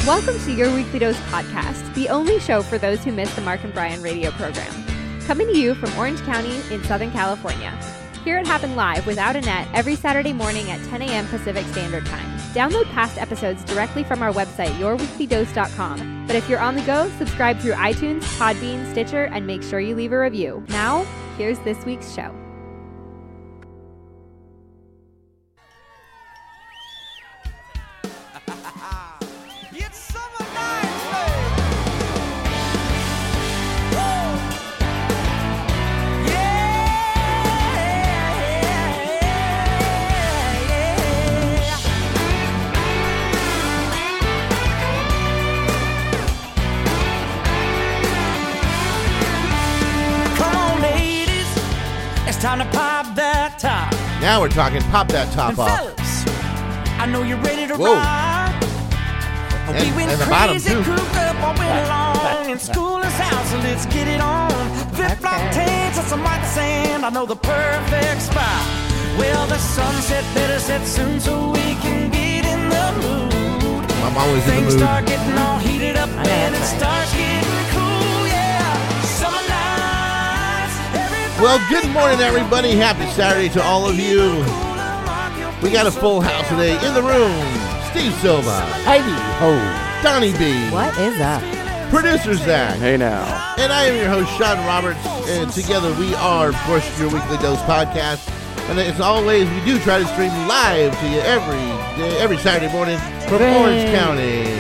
Welcome to Your Weekly Dose podcast, the only show for those who miss the Mark and Brian radio program. Coming to you from Orange County in Southern California. Hear it happen live without a net every Saturday morning at 10 a.m. Pacific Standard Time. Download past episodes directly from our website, yourweeklydose.com. But if you're on the go, subscribe through iTunes, Podbean, Stitcher, and make sure you leave a review. Now, here's this week's show. Time to pop that top. Now we're talking pop that top and off. Fellas, I know you're ready to Whoa. ride. We went and the bottom, crazy, too. cooped up all winter long. In school is out, so let's get it on. Flip-flop tanks and some white sand. I know the perfect spot. Well, the sunset better set soon so we can get in the mood. I'm always in the Things mood. start getting all heated up and it starts getting cool, yeah. Summer nights, everybody. Well, good morning, everybody. Happy Saturday to all of you. We got a full house today. In the room, Steve Silva, Heidi ho. Donnie B, What is up? producer Zach, Hey now. and I am your host, Sean Roberts. And together we are, of course, your Weekly Dose podcast. And as always, we do try to stream live to you every Saturday morning from Orange County.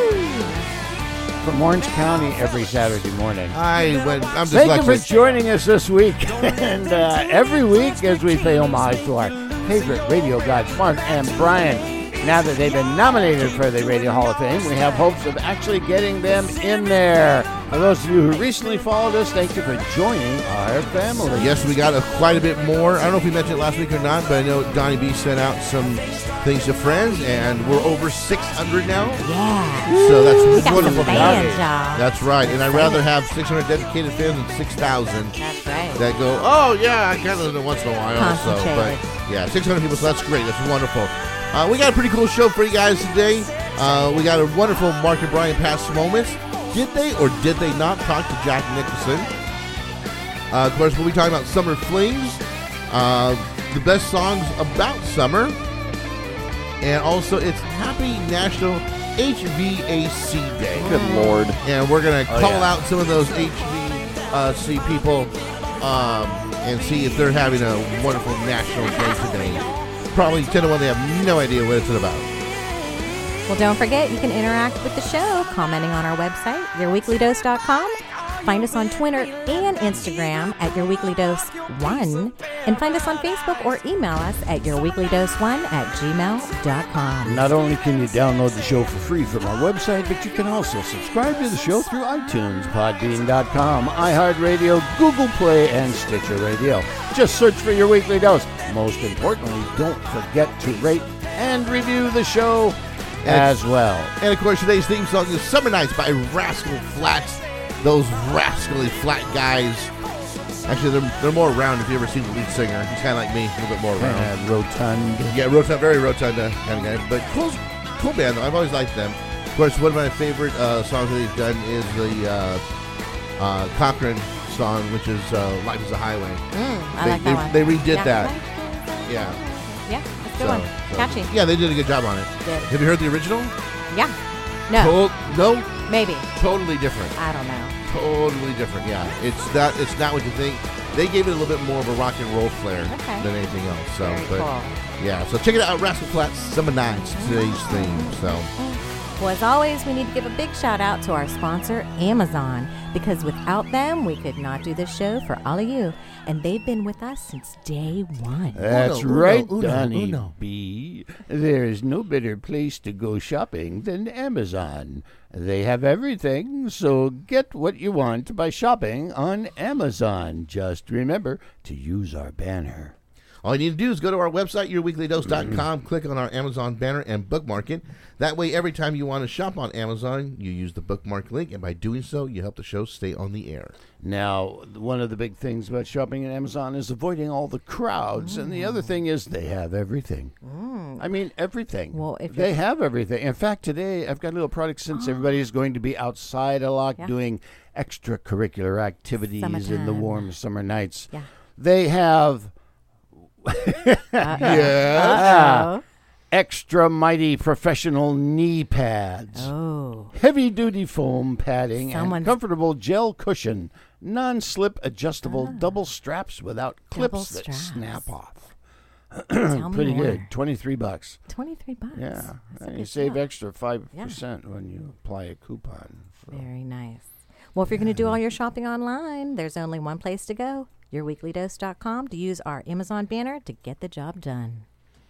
From Orange County every Saturday morning. I'm Thank you for dyslexic. joining us this week. And every week as we pay homage to our favorite radio gods, Mark and Brian. Now that they've been nominated for the Radio Hall of Fame, we have hopes of actually getting them in there. For those of you who recently followed us, thank you for joining our family. Yes, we got quite a bit more. I don't know if we mentioned it last week or not, but I know Donnie B sent out some things to friends, and we're over 600 now. Yeah. So that's We got wonderful. some fans, y'all. That's right, and I'd rather have 600 dedicated fans than 6,000 That's right. that go, oh, yeah, I kind of know once in a while. So, but Concentrated. yeah, 600 people, so that's great. That's wonderful. We got a pretty cool show for you guys today. We got a wonderful Mark and Brian past moments. Did they or did they not talk to Jack Nicholson? Of course, we'll be talking about summer flings, the best songs about summer, and also it's Happy National HVAC Day. Good Lord. And we're going to call yeah. out some of those HVAC people and see if they're having a wonderful national day today. Probably 10 to 1, they have no idea what it's about. Well, don't forget, you can interact with the show, commenting on our website, yourweeklydose.com. Find us on Twitter and Instagram at yourweeklydose1. And find us on Facebook or email us at yourweeklydose1@gmail.com. Not only can you download the show for free from our website, but you can also subscribe to the show through iTunes, Podbean.com, iHeartRadio, Google Play, and Stitcher Radio. Just search for Your Weekly Dose. Most importantly, don't forget to rate and review the show as well. And of course, today's theme song is Summer Nights by Rascal Flatts. Those rascally flat guys. Actually, they're more round if you ever seen the lead singer. He's kind of like me, a little bit more round. And rotund. Yeah, rotund, very rotund kind of guy. But cool band, though. I've always liked them. Of course, one of my favorite songs that they've done is the Cochrane song, which is Life is a Highway. I like that one. They redid Yeah. that. Yeah. Yeah, that's a good one. Catchy. Yeah, they did a good job on it. Did. Have you heard the original? Yeah. No. No? Maybe. Totally different. I don't know. Totally different, yeah. It's not what you think. They gave it a little bit more of a rock and roll flair than anything else. So, Very cool. Yeah, so check it out, Rascal Flatts, Summer Nights, today's theme. So, Well, as always, we need to give a big shout out to our sponsor, Amazon, because without them, we could not do this show for all of you. And they've been with us since day one. That's Uno, right, uno, Donnie uno. B. There is no better place to go shopping than Amazon. They have everything, so get what you want by shopping on Amazon. Just remember to use our banner. All you need to do is go to our website, yourweeklydose.com, click on our Amazon banner, and bookmark it. That way, every time you want to shop on Amazon, you use the bookmark link, and by doing so, you help the show stay on the air. Now, one of the big things about shopping at Amazon is avoiding all the crowds, and the other thing is they have everything. I mean, everything. Well, if they have everything. In fact, today I've got a little product since everybody is going to be outside a lot doing extracurricular activities in the Summertime. warm summer nights. Yeah. They have Uh-oh. extra mighty professional knee pads. Oh. Heavy-duty foam padding Someone's- and comfortable gel cushion, non-slip adjustable double straps without Double clips that straps. snap off. Tell me Pretty more. good. $23. $23. Yeah, That's a and you good save deal. extra 5% when you apply a coupon. Very nice. Well, if you're going to do all your shopping online, there's only one place to go, yourweeklydose.com, to use our Amazon banner to get the job done.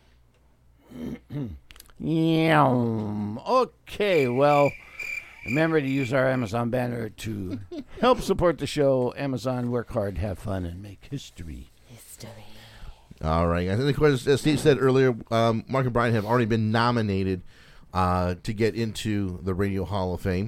Yum. Okay, well, remember to use our Amazon banner to help support the show. Amazon, work hard, have fun, and make history. All right. I think, of course, as Steve said earlier, Mark and Brian have already been nominated to get into the Radio Hall of Fame.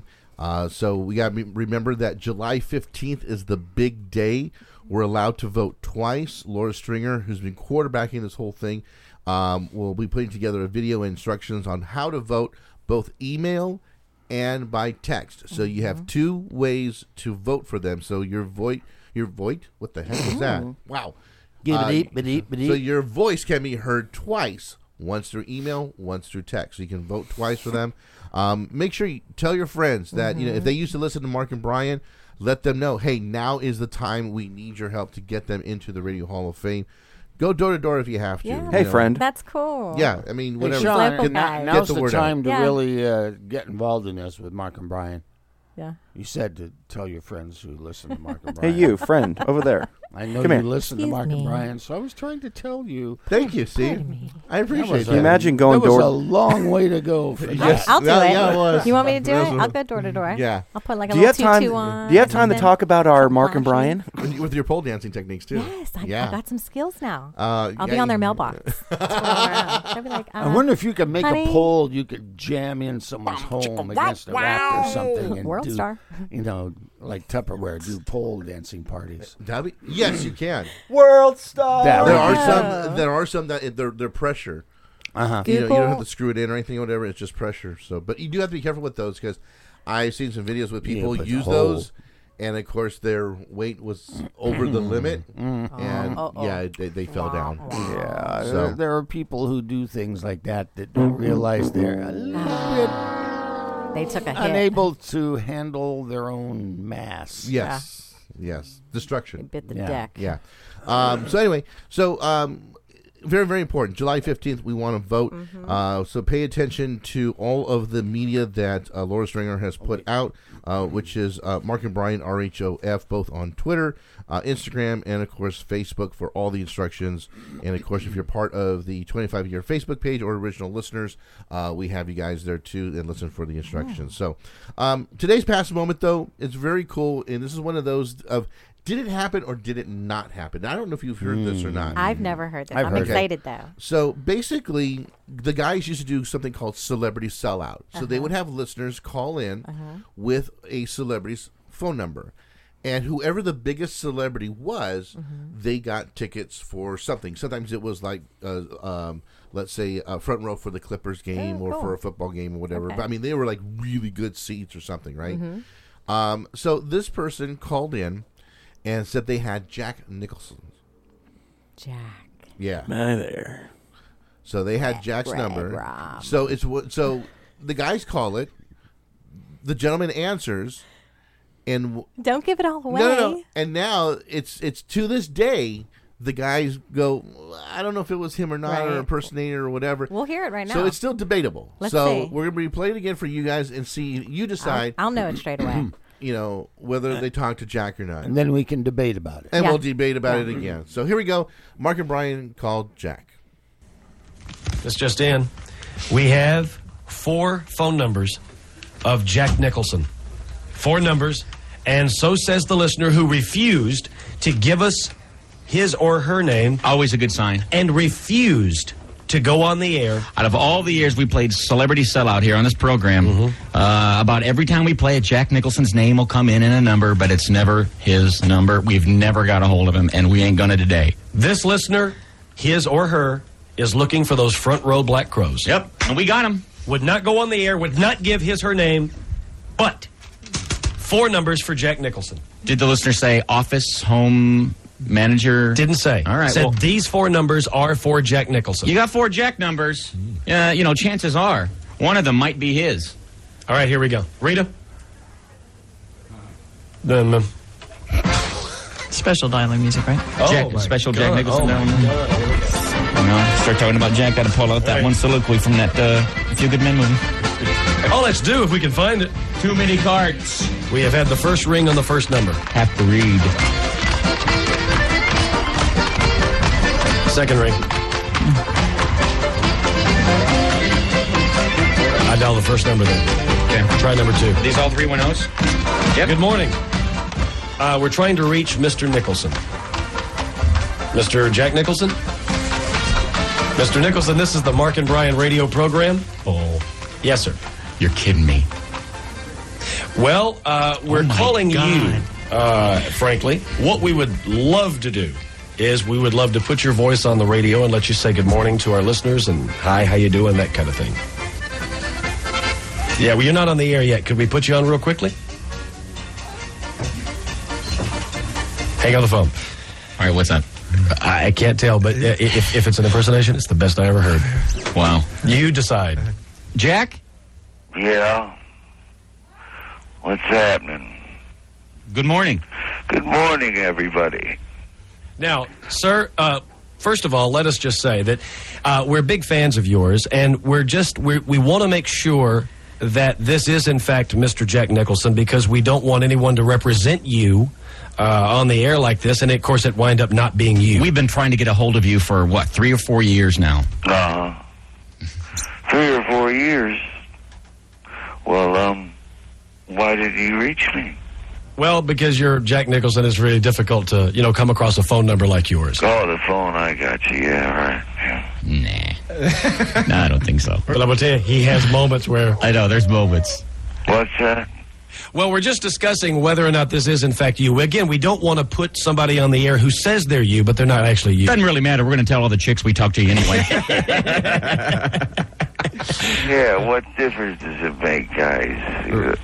So we got to remember that July 15th is the big day. We're allowed to vote twice. Laura Stringer, who's been quarterbacking this whole thing, will be putting together a video and instructions on how to vote, both email and by text. So you have two ways to vote for them. So your vote, what the heck was that? Wow. So your voice can be heard twice, once through email, once through text. So you can vote twice for them. Make sure you tell your friends that if they used to listen to Mark and Brian, let them know, hey, now is the time. We need your help to get them into the Radio Hall of Fame. Go door to door if you have to. Yeah. Hey, friend. That's cool. Yeah, I mean, Hey, whatever. Sean, Local guys. now's Get the the word out. time to Yeah. really get involved in this with Mark and Brian. Yeah. You said to tell your friends who listen to Mark and Hey, Brian. you, friend, over there. I know Come you here. listen to Excuse Mark and me. Brian, so I was trying to tell you. Thank you, Steve. I appreciate Can Can you that. imagine going That was a door? long way to go for that. Yes. I'll do Yeah, it. yeah, it was. You want me to do Yes, it? it I'll was. go door to door. Yeah. I'll put like a Do you have little time? tutu on. Do you have time to something. talk about our Mark and Flashy. Brian? With your pole dancing techniques, too. Yes, I got some skills now. I'll I'll be on their mailbox. I'll be like, I wonder if you could make honey? a poll you could jam in someone's home against a rack or something. And World do, star. You know, like Tupperware, do pole dancing parties. Yes, you can. World star. That There would are be some. There are some that they're pressure. Uh-huh. You don't have Google. to screw it in or anything or whatever. It's just pressure. So, but you do have to be careful with those because I've seen some videos with people put the use hole. those, and of course their weight was over the limit, Mm-hmm. and yeah, they fell down. Yeah, So- there are people who do things like that don't realize they're a little bit They took a hit. unable to handle their own mass. Yes, yes, They destruction. bit the Yeah. deck. Yeah. So anyway, very, very important. July 15th, we want to vote. So pay attention to all of the media that Laura Stringer has put out, which is Mark and Brian, RHOF, both on Twitter, Instagram, and, of course, Facebook for all the instructions. And, of course, if you're part of the 25-year Facebook page or original listeners, we have you guys there, too, and listen for the instructions. So today's past moment, though, is very cool, and this is one of those of did it happen or did it not happen? I don't know if you've heard this or not. I've never heard this. I've I'm heard it. excited though. So basically, the guys used to do something called Celebrity Sellout. So they would have listeners call in with a celebrity's phone number. And whoever the biggest celebrity was, they got tickets for something. Sometimes it was like, let's say, a front row for the Clippers game or cool. for a football game or whatever. Okay. But I mean, they were like really good seats or something, right? So this person called in and said they had Jack Nicholson. Jack. Yeah. Hi there. So they had Jack's Greg number. Robb. So the guys call it. The gentleman answers, and Don't give it all away. no. And now it's to this day the guys go, I don't know if it was him or not, or Right. impersonator or whatever. We'll hear it right now. So it's still debatable. Let's so see. we're gonna be playing again for you guys and see. You decide. I'll know it straight away. You know whether they talk to Jack or not, And then we can debate about it. and Yeah. we'll debate about it again. So here we go. Mark and Brian called Jack. This just in. We have 4 phone numbers of Jack Nicholson. 4 numbers, and so says the listener who refused to give us his or her name Always a good sign. and refused to go on the air. Out of all the years we played Celebrity Sellout here on this program, about every time we play it, Jack Nicholson's name will come in a number, but it's never his number. We've never got a hold of him, and we ain't gonna today. This listener, his or her, is looking for those front row Black Crows. Yep, and we got him. Would not go on the air, would not give his her name, but 4 numbers for Jack Nicholson. Did the listener say office, home, manager? Didn't say. All right, Said well- these 4 numbers are for Jack Nicholson. You got 4 Jack numbers. Chances are one of them might be his. All right, here we go. Rita? Special dialing music, right? Special Jack Nicholson. Oh, my God. Start talking about Jack. Got to pull out that one soliloquy from that A Few Good Men movie. Oh, let's do if we can find it. Too many cards. We have had the first ring on the first number. Have to read. Second ring. I dial the first number then. Okay. Try number 2. These all 310s? Yep. Good morning. We're trying to reach Mr. Nicholson. Mr. Jack Nicholson? Mr. Nicholson, this is the Mark and Brian radio program. Oh. Yes, sir. You're kidding me. Well, we're my calling God. you, frankly. What we would love to do is we would love to put your voice on the radio and let you say good morning to our listeners and hi, how you doing, that kind of thing. Yeah, well, you're not on the air yet. Could we put you on real quickly? Hang on the phone. All right, what's that? I can't tell, but if it's an impersonation, it's the best I ever heard. Wow. You decide. Jack? Yeah. What's happening? Good morning. Good morning, everybody. Now, sir, first of all, let us just say that we're big fans of yours, and we want to make sure that this is, in fact, Mr. Jack Nicholson, because we don't want anyone to represent you on the air like this, and, of course, it wind up not being you. We've been trying to get a hold of you for, 3 or 4 years now? 3 or 4 years. Well, why didn't you reach me? Well, because you're Jack Nicholson, it's really difficult to, come across a phone number like yours. Oh, the phone, I got you. Yeah, right. Yeah. Nah. No, I don't think so. But I'm going to tell you, he has moments where... I know, there's moments. What's that? Well, we're just discussing whether or not this is, in fact, you. Again, we don't want to put somebody on the air who says they're you, but they're not actually you. Doesn't really matter. We're going to tell all the chicks we talk to you anyway. Yeah, what difference does it make, guys?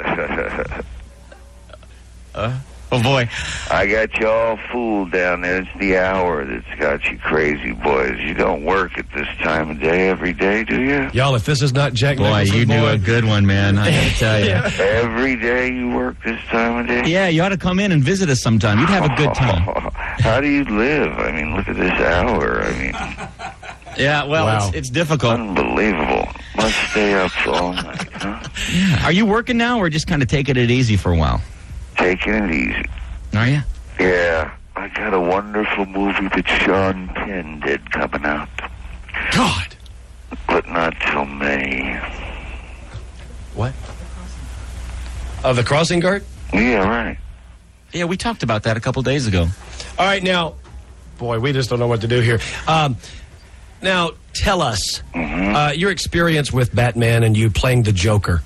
Oh, boy. I got you all fooled down there. It's the hour that's got you crazy, boys. You don't work at this time of day every day, do you? Y'all, if this is not Jack Boy, Nicholson... you knew a good one, man. I got to tell you. Every day you work this time of day? Yeah, you ought to come in and visit us sometime. You'd have a good time. How do you live? I mean, look at this hour. I mean... Yeah, well, Wow. it's difficult. Unbelievable. Must stay up all night, huh? Yeah. Are you working now or just kind of taking it easy for a while? Taking it easy. Are you? Yeah, I got a wonderful movie that Sean Penn did coming out. God! But not till May. What? The Crossing Guard? Yeah, right. Yeah, we talked about that a couple days ago. All right, now... Boy, we just don't know what to do here. Now, tell us your experience with Batman and you playing the Joker.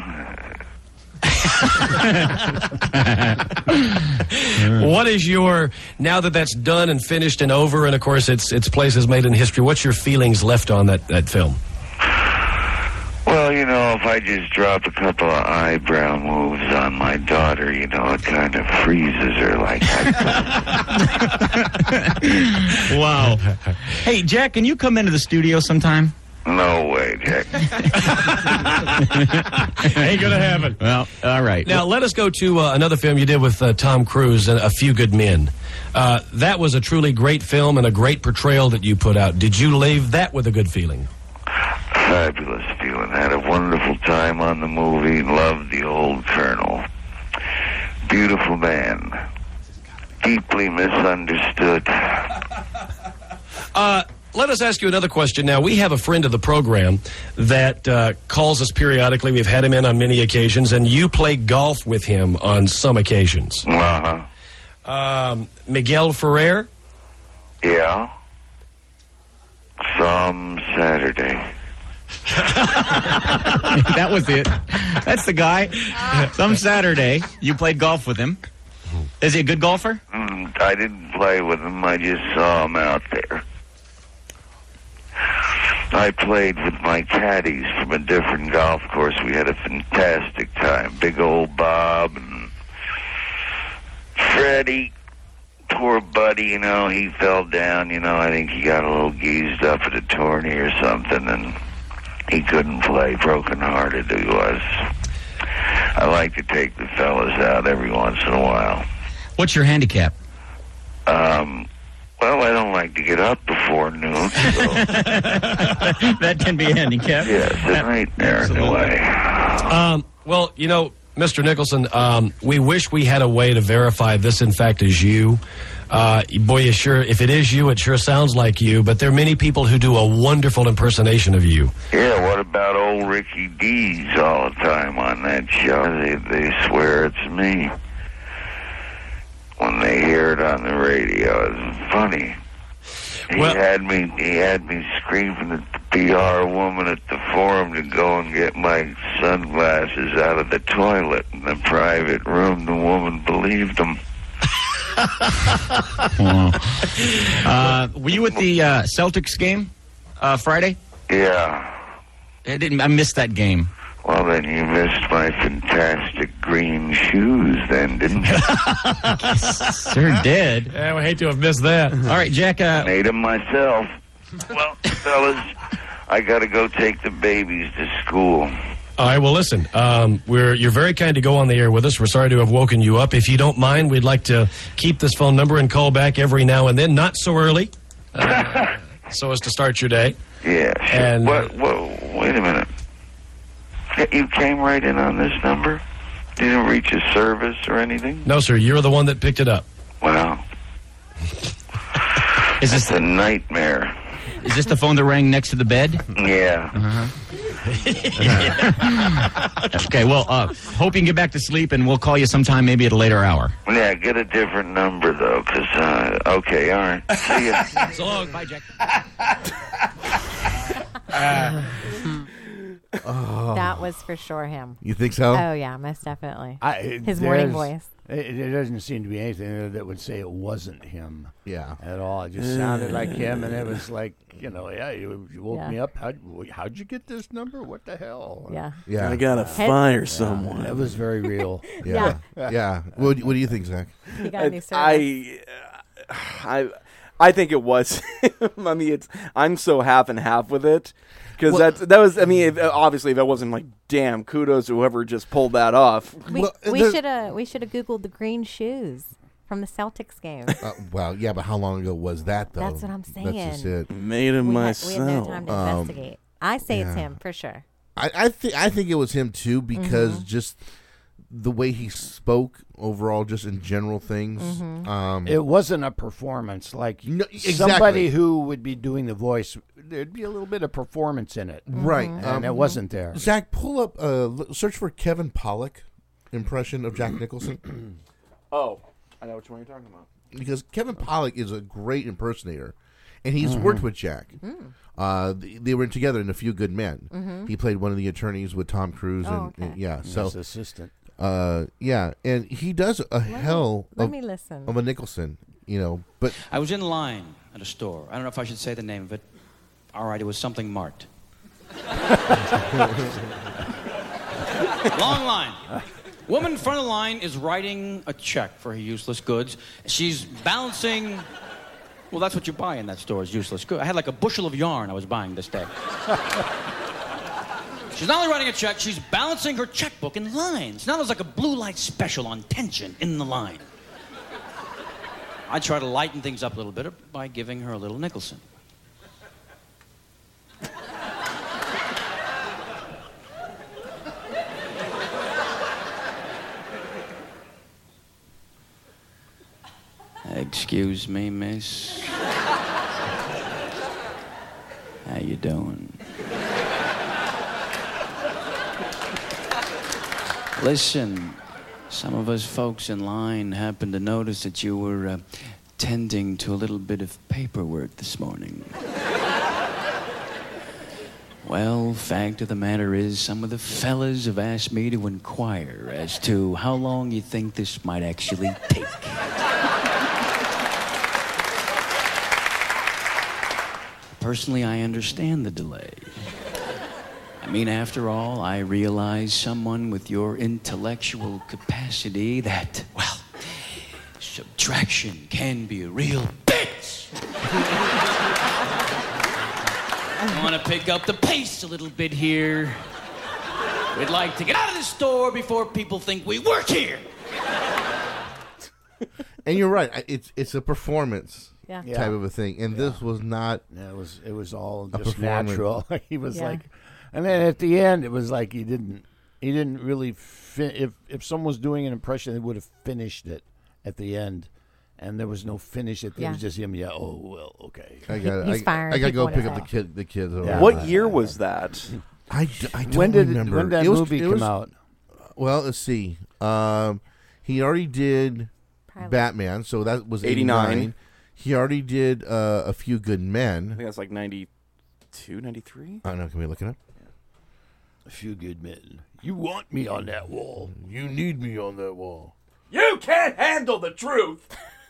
What is your, now that that's done and finished and over, and of course its place is made in history, what's your feelings left on that film? Well, if I just drop a couple of eyebrow moves on my daughter, it kind of freezes her like that. Wow. Hey, Jack, can you come into the studio sometime? No way, Jack. Ain't gonna happen. Well, all right. Now, let us go to another film you did with Tom Cruise, A Few Good Men. That was a truly great film and a great portrayal that you put out. Did you leave that with a good feeling? Fabulous feeling. Had a wonderful time on the movie. Loved the old Colonel. Beautiful man. Deeply misunderstood. Let us ask you another question now. We have a friend of the program that calls us periodically. We've had him in on many occasions, and you play golf with him on some occasions. Uh-huh. Miguel Ferrer? Yeah. Some Saturday. That was it. That's the guy. Some Saturday, you played golf with him. Is he a good golfer? I didn't play with him. I just saw him out there. I played with my caddies from a different golf course. We had a fantastic time. Big old Bob and Freddie. Poor buddy, you know, he fell down. You know, I think he got a little geezed up at a tourney or something, and he couldn't play. Broken-hearted he was. I like to take the fellas out every once in a while. What's your handicap? Well, I don't like to get up before noon, so... That can be a handicap. Yeah, it's a nightmare in a way. Well, you know, Mr. Nicholson, we wish we had a way to verify this, in fact, is you. Boy, you sure, if it is you, it sure sounds like you, but there are many people who do a wonderful impersonation of you. Yeah, what about old Ricky D's all the time on that show? They swear it's me. When they hear it on the radio, it's funny. He had me screaming at the PR woman at the Forum to go and get my sunglasses out of the toilet in the private room. The woman believed him. Were you at the Celtics game Friday? Yeah. I missed that game. Well, then you missed my fantastic green shoes then, didn't you? Sure did. Yeah, I hate to have missed that. All right, Jack. Made them myself. Well, fellas, I got to go take the babies to school. All right, well, listen, you're very kind to go on the air with us. We're sorry to have woken you up. If you don't mind, we'd like to keep this phone number and call back every now and then, not so early, so as to start your day. Yeah, sure. And, wait a minute. You came right in on this number? You didn't reach a service or anything? No, sir, you're the one that picked it up. Wow. Is this a nightmare? Is this the phone that rang next to the bed? Yeah. Okay, well, hope you can get back to sleep, and we'll call you sometime, maybe at a later hour. Yeah, get a different number, though, because, okay, all right. See ya. So long. Bye, Jack. That was for sure him. You think so? Oh, yeah, most definitely. His morning voice. It doesn't seem to be anything that would say it wasn't him. Yeah. At all. It just sounded like him, and it was like, you woke me up. How'd you get this number? What the hell? Yeah. Yeah. I gotta fire someone. That was very real. Yeah. Yeah. What do you think, Zach? You got any service? I think it was him. I mean, I'm so half and half with it. Because that was, I mean, obviously that wasn't like, damn, kudos to whoever just pulled that off. We should have Googled the green shoes from the Celtics game. Well, yeah, but how long ago was that, though? That's what I'm saying. That's just it. Made him myself. We had no time to investigate. I say it's him, for sure. I think it was him, too, because just the way he spoke overall, just in general things. It wasn't a performance. Like somebody who would be doing the voice, there'd be a little bit of performance in it. Right. And it wasn't there. Zach, pull up, search for Kevin Pollak impression of Jack Nicholson. Oh, I know which one you're talking about. Because Kevin Pollak is a great impersonator, and he's worked with Jack. They were together in A Few Good Men. He played one of the attorneys with Tom Cruise. And His assistant. Yeah, and he does a hell of a Nicholson, but I was in line at a store. I don't know if I should say the name of it. All right, it was something marked. Long line. Woman in front of the line is writing a check for her useless goods. She's balancing... Well, that's what you buy in that store is useless goods. I had like a bushel of yarn I was buying this day. She's not only writing a check, she's balancing her checkbook in lines. Now there's like a blue light special on tension in the line. I try to lighten things up a little bit by giving her a little Nicholson. Excuse me, miss. How you doing? Listen, some of us folks in line happened to notice that you were attending to a little bit of paperwork this morning. Well, fact of the matter is, some of the fellas have asked me to inquire as to how long you think this might actually take. Personally, I understand the delay. I mean, after all, I realize someone with your intellectual capacity that, well, subtraction can be a real bitch. I want to pick up the pace a little bit here. We'd like to get out of the store before people think we work here. And you're right. It's a performance Yeah. type of a thing, and this was not. Yeah, it was all a just performance. natural. He was like, and then at the end, it was like he didn't really. If someone was doing an impression, they would have finished it at the end, and there was no finish. It was just him. Yeah. Oh well. Okay. I got. He's firing I got to go people pick up out. the kids. Yeah. What year was that? I don't When did remember. when that It was- movie it come was- out? Well, let's see. He already did Probably. Batman, so that was 89. 89. He already did A Few Good I Men. think that's like 92, 93. I don't know. Can we look it up? A Few Good Men. You want me on that wall. You need me on that wall. You can't handle the truth.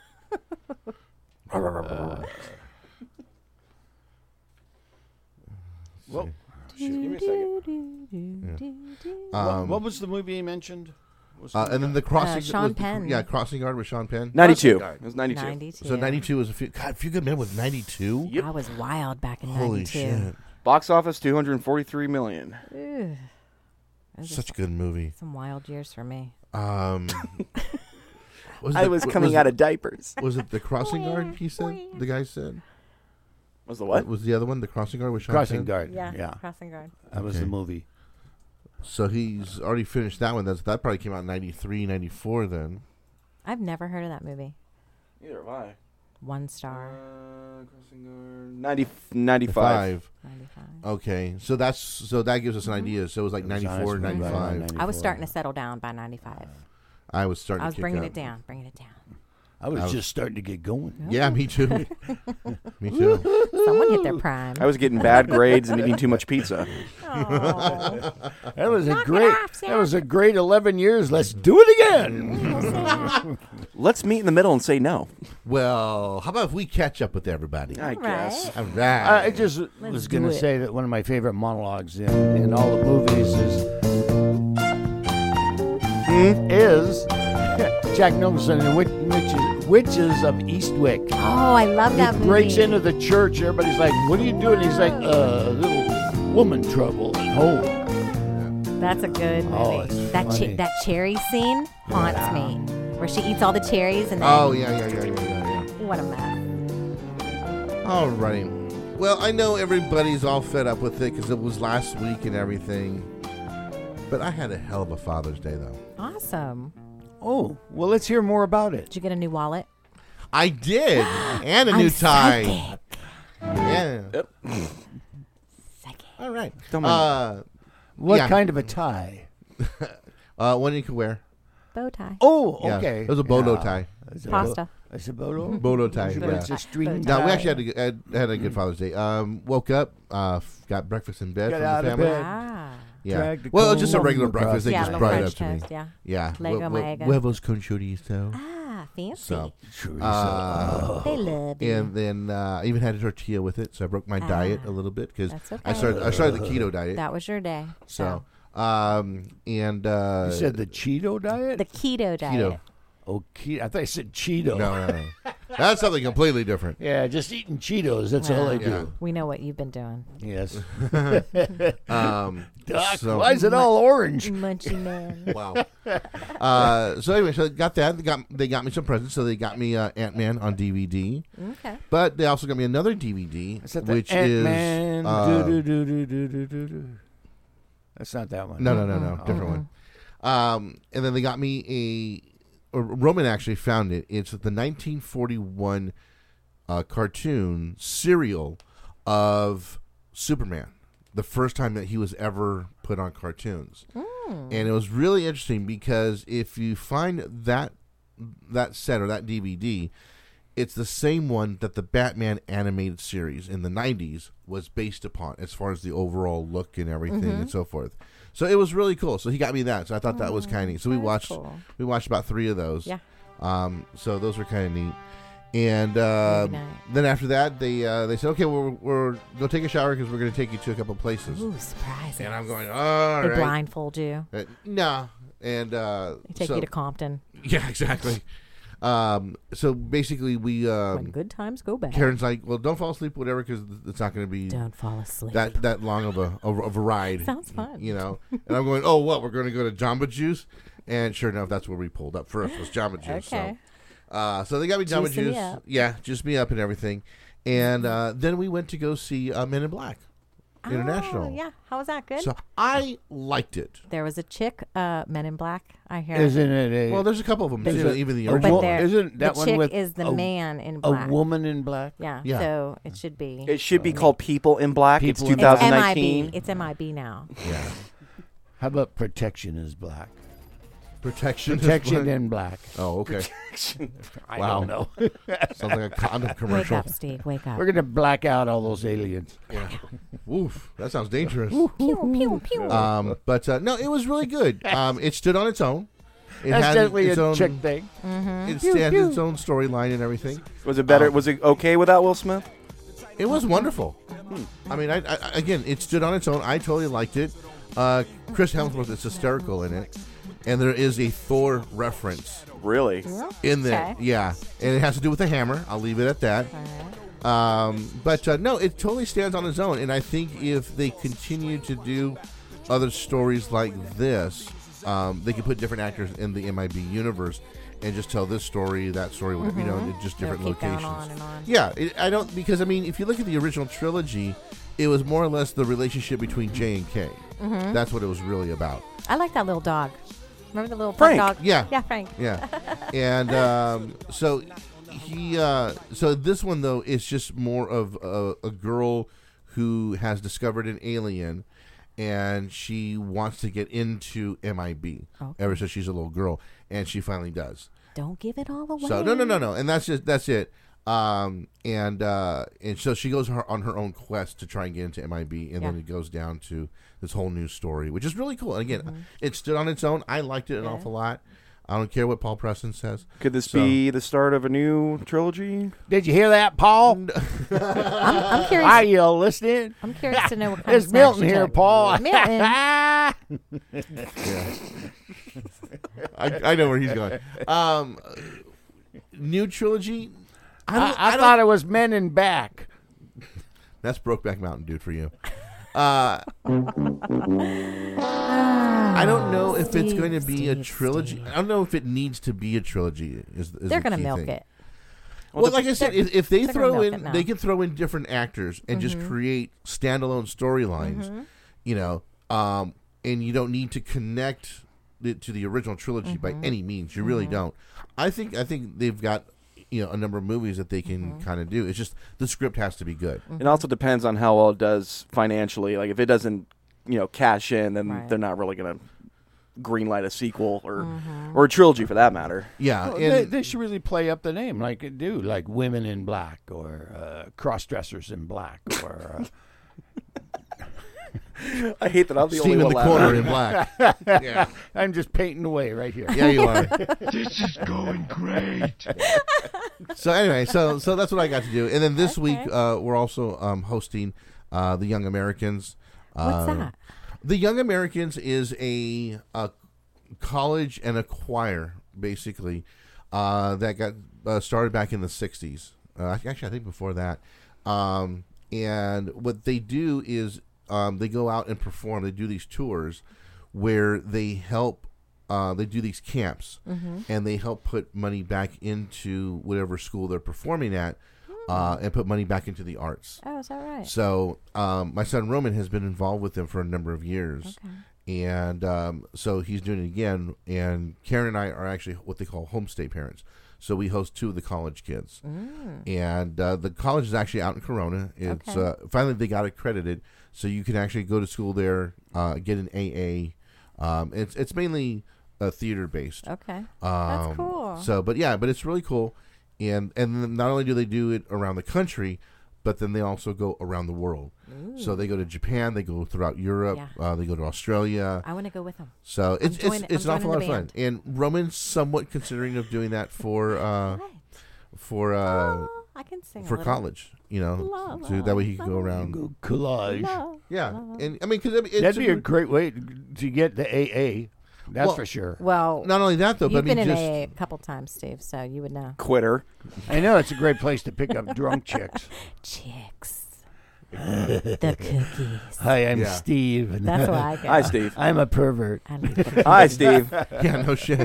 Well, Give me a second. what was the movie he mentioned? And then the crossing. Sean was- Penn. Yeah, Crossing Guard with Sean Penn. 92. Guard. It was 92. 92. So 92 was A Few Good Men was 92. Yep. I was wild back in Holy 92. shit! Box office 243 million. Ugh. Those are Such a good movie. some wild years for me. I was coming out of diapers. Was it the Crossing Guard? He said. The guy said. Was the what? Was the other one the Crossing Guard with Sean Crossing Penn? Guard. Yeah. Crossing Guard. That was Okay. the movie. So he's already finished that one. That probably came out in 93, 94 then. I've never heard of that movie. Neither have I. 1 star. Crossing Guard. 95. 95. Okay, so that gives us an idea. So it was like 94, 95. I was starting to settle down by 95. I was starting I was to kick bringing up. it down. Bringing it down. I was just starting to get going. Yeah, me too. Me too. Someone hit their prime. I was getting bad grades and eating too much pizza. Oh. That was Knock it great. off, Sam. That was a great 11 years. Let's do it again. Let's meet in the middle and say no. Well, how about if we catch up with everybody? I guess. All right. I just Let's was do going to it. say that one of my favorite monologues in all the movies is Jack Nicholson and Witches of Eastwick. Oh, I love that He movie. breaks into the church. Everybody's like, "What are you doing?" He's like, "Little woman trouble at home." That's a good movie. Oh, it's funny. that cherry scene haunts me, where she eats all the cherries and then. Oh, yeah. What a mess. All right. Well, I know everybody's all fed up with it because it was last week and everything. But I had a hell of a Father's Day, though. Awesome. Oh, well, let's hear more about it. Did you get a new wallet? I did. And a I'm new tie. psychic. Yeah. Yep. Psychic. All right. Don't mind. What Yeah. kind of a tie? One you can wear. Bow tie. Oh, Yeah. okay. It was a Bodo Yeah. tie. It's a Pasta. It's a Bodo? Bodo tie. It's Yeah. a string Bow No, we tie. actually had a good Father's Day. Woke up, got breakfast in bed Got from out the of family. bed. Ah. Yeah. Dragged the Well, it's just a comb regular across breakfast. They Yeah, just little brought it French up to me. toast, yeah. Yeah. Lego Maega. Huevos con chorizo. Ah, fancy. So, They love you. and then I even had a tortilla with it, so I broke my diet a little bit because That's okay. I started the keto diet. That was your day. So, and You said the Cheeto diet? The keto diet. keto. Oh, I thought you said Cheeto. No. That's something completely different. Yeah, just eating Cheetos. That's all I Yeah. do. We know what you've been doing. Yes. Doc, So- why is it all orange? Munchy man. Wow. So anyway, so I got that. They got me some presents. So they got me Ant-Man on DVD. Okay. But they also got me another DVD, Is that the which Ant-Man? is That's not that one. no, different one. And then they got me Roman actually found it. It's the 1941 cartoon serial of Superman. The first time that he was ever put on cartoons. And it was really interesting because if you find that set or that DVD, it's the same one that the Batman animated series in the 90s was based upon, as far as the overall look and everything and so forth. So it was really cool. So he got me that. So I thought that was kind of neat. So we watched about 3 of those. Yeah. So those were kind of neat. And then after that, they said, okay, we're go take a shower because we're going to take you to a couple places. Ooh, surprising. And I'm going, all They right. blindfold you. No. And They take you to Compton. Yeah, exactly. So basically, we When good times go bad. Karen's like, well, don't fall asleep, whatever, because it's not going to be Don't fall asleep. that long of a ride. Sounds fun. You know. And I'm going, oh, what? We're going to go to Jamba Juice, and sure enough, that's where we pulled up first was Jamba Juice. Okay. So they got me Jamba Juicing me Juice. up. Yeah, juiced me up and everything. And then we went to go see Men in Black International. Oh, yeah. How was that? Good? So I liked it. There was a chick, Men in Black, I hear. Isn't it Well, there's a couple of them. Even the But original. Isn't that the one chick with is the a- man in black. A woman in black? Yeah. Yeah. So it should be. It should be called People in Black. People It's in Black. 2019. It's MIB now. Yeah. How about Protection is Black? Protection in Black. Oh, okay. I Wow. don't know. Sounds like a condom Wake commercial. up, Steve. Wake up. We're going to black out all those aliens. Yeah. Oof, that sounds dangerous. Pew, pew, pew. But no, it was really good. It stood on its own. It That's had definitely its a own, chick thing. It had its own storyline and everything. Was it better? Was it okay without Will Smith? It was wonderful. I mean, I again, it stood on its own. I totally liked it. Chris Hemsworth is hysterical in it, and there is a Thor reference Really? in there. Okay. Yeah, and it has to do with the hammer. I'll leave it at that. But no, it totally stands on its own, and I think if they continue to do other stories like this, they could put different actors in the MIB universe and just tell this story, that story, you know, in just different They'll keep going locations. on and on. Yeah, I don't, because I mean, if you look at the original trilogy, it was more or less the relationship between J and K. That's what it was really about. I like that little dog. Remember the little Frank. dog? Yeah. Yeah, Frank. Yeah, and so he, so this one though is just more of a girl who has discovered an alien, and she wants to get into MIB ever since she's a little girl, and she finally does. Don't give it all away. So no, and that's it. And so she goes on her own quest to try and get into MIB, and then it goes down to this whole new story, which is really cool. And again, it stood on its own. I liked it an awful lot. I don't care what Paul Preston says. Could this be the start of a new trilogy? Did you hear that, Paul? I'm curious. Are you listening? I'm curious to know what kind It's of snacks Milton you here, took. Paul. Milton. I know where he's going. New trilogy. I thought it was Men in Back. That's Brokeback Mountain, dude, for you. I don't know if it's going to be a trilogy. I don't know if it needs to be a trilogy. They're going to milk it. Well, like I said, if they they're throw gonna milk in, it now. they can throw in different actors and just create standalone storylines, you know, and you don't need to connect it to the original trilogy by any means. You really don't. I think they've got, you know, a number of movies that they can kind of do. It's just the script has to be good. It also depends on how well it does financially. Like if it doesn't, you know, cash in, then they're not really going to greenlight a sequel or a trilogy for that matter. Yeah, Well, they should really play up the name like it do, like Women in Black or Cross-Dressers in Black or... I hate that I'm the Steam only in one the corner laughing. in black. Yeah, I'm just painting away right here. yeah, you are. This is going great. So anyway, so that's what I got to do, and then this week we're also hosting the Young Americans. What's that? The Young Americans is a college and a choir, basically, that got started back in the 60s. Actually, I think before that. And what they do is they go out and perform. They do these tours where they help. They do these camps, and they help put money back into whatever school they're performing at, and put money back into the arts. Oh, is that right? So my son Roman has been involved with them for a number of years, and so he's doing it again. And Karen and I are actually what they call homestay parents. So we host 2 of the college kids, and the college is actually out in Corona. It's finally they got accredited, so you can actually go to school there, get an AA. It's mainly theater based. Okay, that's cool. So, but it's really cool. and not only do they do it around the country, but then they also go around the world. Ooh. So they go to Japan, they go throughout Europe, they go to Australia. I want to go with them. So it's an awful lot of fun. And Roman's somewhat considering of doing that for I can sing for college. So that way he can go around. Go collage. Yeah, and I mean, that'd be a great way to get the AA. That's for sure. Well, not only that though, you've but I mean, been in just AA a couple times, Steve, so you would know. Quitter. I know it's a great place to pick up drunk chicks. The cookies. Hi, I'm Steve. That's why I go. Hi, Steve. I'm a pervert. Hi, Steve. Yeah, no shit.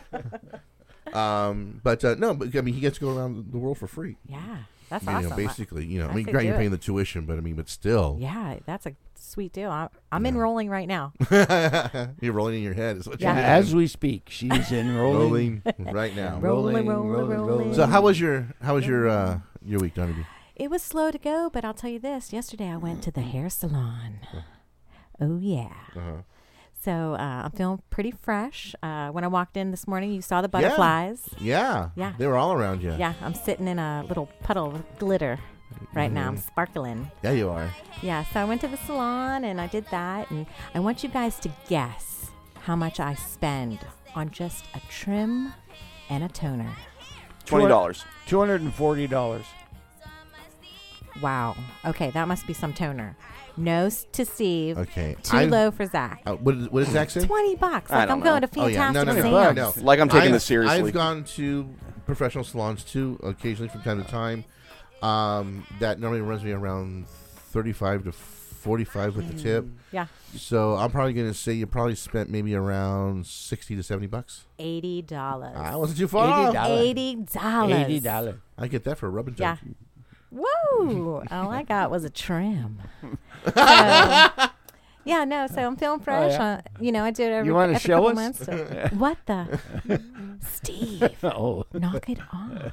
But no, but I mean, he gets to go around the world for free. Yeah, that's awesome. Basically, I mean, granted, you're paying the tuition, but still. Yeah, that's a sweet deal. I'm enrolling right now. You're rolling in your head. Is what you're doing. As we speak, she's enrolling right now. Rolling. So how was your week, Donnie? It was slow to go, but I'll tell you this. Yesterday I went to the hair salon. Oh, yeah. So I'm feeling pretty fresh. When I walked in this morning, you saw the butterflies. Yeah. They were all around you. Yeah. I'm sitting in a little puddle of glitter right now. I'm sparkling. Yeah, you are. Yeah. So I went to the salon and I did that. And I want you guys to guess how much I spend on just a trim and a toner. $20. $240. Wow. Okay, that must be some toner. No to Steve. Okay. Too low for Zach. What did Zach say? $20. Like I'm going to Fantastic No. Sam's. Like I'm taking this seriously. I've gone to professional salons too, occasionally from time to time. That normally runs me around 35 to 45 with the tip. Yeah. So I'm probably going to say you probably spent maybe around $60 to $70. $80. I wasn't too far. $80. I get that for a rub and tug. Yeah. Whoa! All I got was a trim. So I'm feeling fresh. Oh, yeah. I do it every You want to show couple us? months. So. What the? Steve. Knock it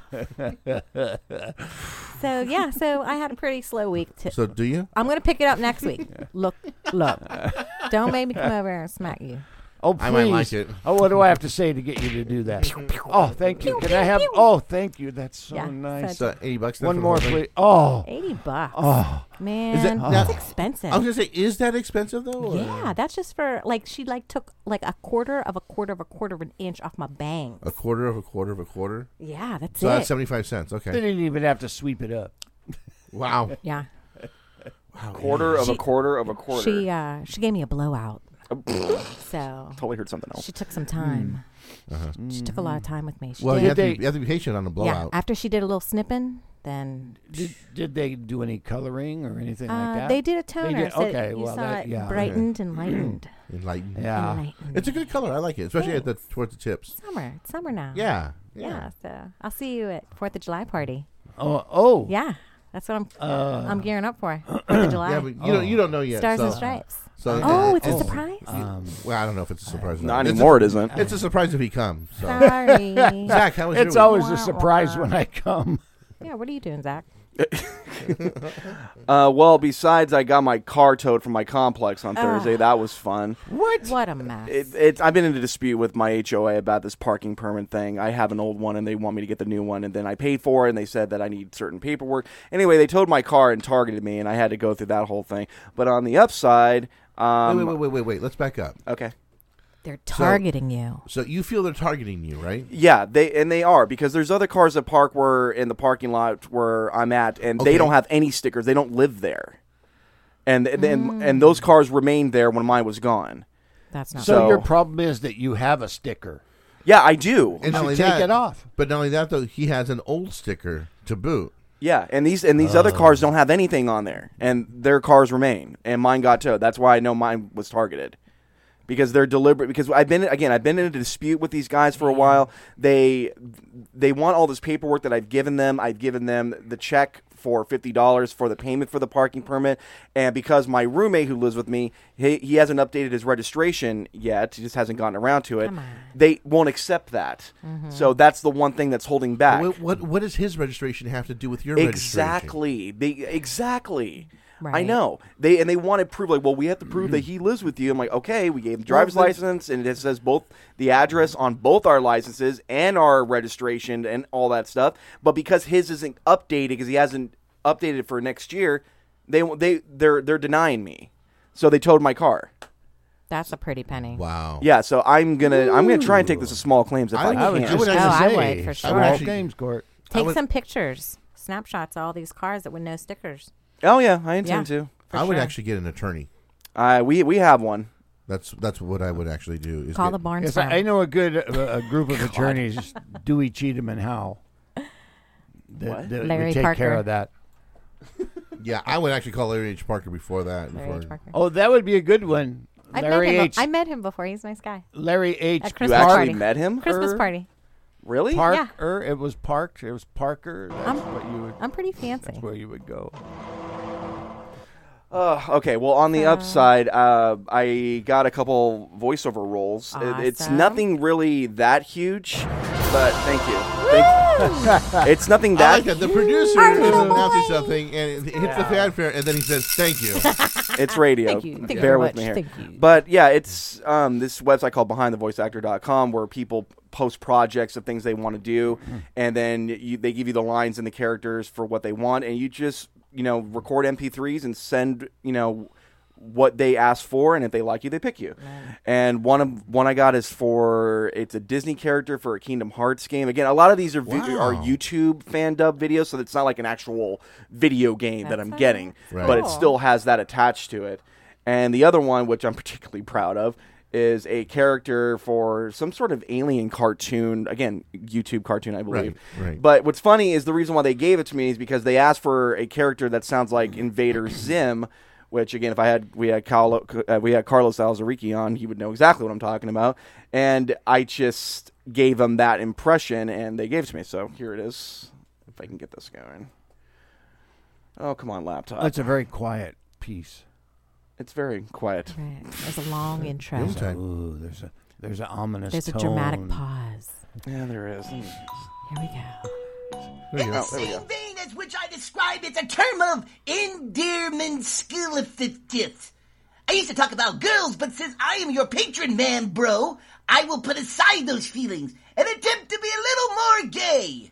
off. So I had a pretty slow week. So do you? I'm going to pick it up next week. Look. Don't make me come over and smack you. Oh, please. I might like it. Oh, what do I have to say to get you to do that? Oh, thank you. Can I have? Oh, thank you. That's so nice. So $80. One more, please. Oh, $80. Oh, man, that's expensive. I was gonna say, is that expensive though? Yeah, that's just for she took a quarter of an inch off my bangs. A quarter of a quarter of a quarter. Yeah, that's so it. That's 75 cents. Okay. They didn't even have to sweep it up. Wow. Yeah. Wow. Quarter of a quarter of a quarter. She gave me a blowout. So totally heard something else. She took some time. She took a lot of time with me. You have to be patient on the blowout. Yeah, after she did a little snipping, then did they do any coloring or anything like that? They did a toner. Okay, you saw it brightened and lightened. Enlightened. Yeah. Enlightened. It's a good color. I like it, especially towards the tips. It's summer now. Yeah. So I'll see you at 4th of July party. Oh. Yeah. That's what I'm gearing up for. 4th of July. Yeah, but you don't know yet. Stars and Stripes. So it's a surprise? Well, I don't know if it's a surprise. Not anymore, it isn't. It's a surprise if he comes. So. Sorry. Zach, how was your week? It's always a surprise when I come. Yeah, what are you doing, Zach? Well, besides I got my car towed from my complex on Thursday. That was fun. What a mess. I've been in a dispute with my HOA about this parking permit thing. I have an old one, and they want me to get the new one, and then I paid for it, and they said that I need certain paperwork. Anyway, they towed my car and targeted me, and I had to go through that whole thing. But on the upside... Wait. Let's back up. Okay. They're targeting you. So you feel they're targeting you, right? Yeah, they are, because there's other cars that park in the parking lot where I'm at, and they don't have any stickers. They don't live there, and those cars remained there when mine was gone. That's not. So your problem is that you have a sticker. Yeah, I do. And you take it off. But not only that, though, he has an old sticker to boot. Yeah, and these other cars don't have anything on there, and their cars remain, and mine got towed. That's why I know mine was targeted. Because they're deliberate. Because I've been in a dispute with these guys for a while. They want all this paperwork that I've given them. I've given them the check for $50 for the payment for the parking permit. And because my roommate who lives with me, he hasn't updated his registration yet. He just hasn't gotten around to it. They won't accept that. Mm-hmm. So that's the one thing that's holding back. What does his registration have to do with your registration? Exactly. Right. I know. They want to prove, like, well, we have to prove that he lives with you. I'm like, okay, we gave him driver's license, and it says both the address on both our licenses and our registration and all that stuff. But because his isn't updated, because he hasn't updated for next year, they're denying me. So they towed my car. That's a pretty penny. Wow. Yeah, so I'm gonna try and take this to small claims if I can. I would for sure. Small claims court. Take some pictures, snapshots of all these cars that with no stickers. Oh yeah, I intend to. I would actually get an attorney. We have one. That's what I would actually do. Is Call the Barnes Yes, firm. I know a good group of attorneys, Dewey, Cheatham, and Howe. That Larry would take Parker. care of that. Yeah, I would actually call Larry H. Parker before that. Larry H. Parker. Oh, that would be a good one. I met him before. He's a nice guy. Larry H. At Christmas You actually party. met him? Christmas party. Really? Parker. It was parked. It was Parker. That's what you would. I'm pretty fancy. That's where you would go. Okay, well, on the upside, I got a couple voiceover roles. It's Awesome. nothing really that huge, but thank you. It's nothing I that. like that. The producer is announcing something, and it hits the fanfare, and then he says, "Thank you." It's radio. Thank you. Thank you Bear very with me much. here. Thank you. But yeah, it's this website called BehindTheVoiceActor.com where people post projects of things they want to do, and then they give you the lines and the characters for what they want, and you just record MP3s and send what they ask for, and if they like you, they pick you. Right. And one I got is it's a Disney character for a Kingdom Hearts game. Again, a lot of these are YouTube fan dub videos, so it's not like an actual video game that I'm getting, but it still has that attached to it. And the other one, which I'm particularly proud of, is a character for some sort of alien cartoon. Again, YouTube cartoon, I believe. Right. But what's funny is the reason why they gave it to me is because they asked for a character that sounds like Invader Zim. Which again, if we had Carlos Alzariki on, he would know exactly what I'm talking about. And I just gave him that impression, and they gave it to me. So here it is. If I can get this going. Oh, come on, laptop. That's a very quiet piece. It's very quiet. Right. There's a long intro. Ooh, there's an ominous There's a tone. dramatic pause. Yeah, there is. Here we go. In the same vein as which I describe it's a term of endearment skillififth. I used to talk about girls, but since I am your patron man, bro, I will put aside those feelings and attempt to be a little more gay.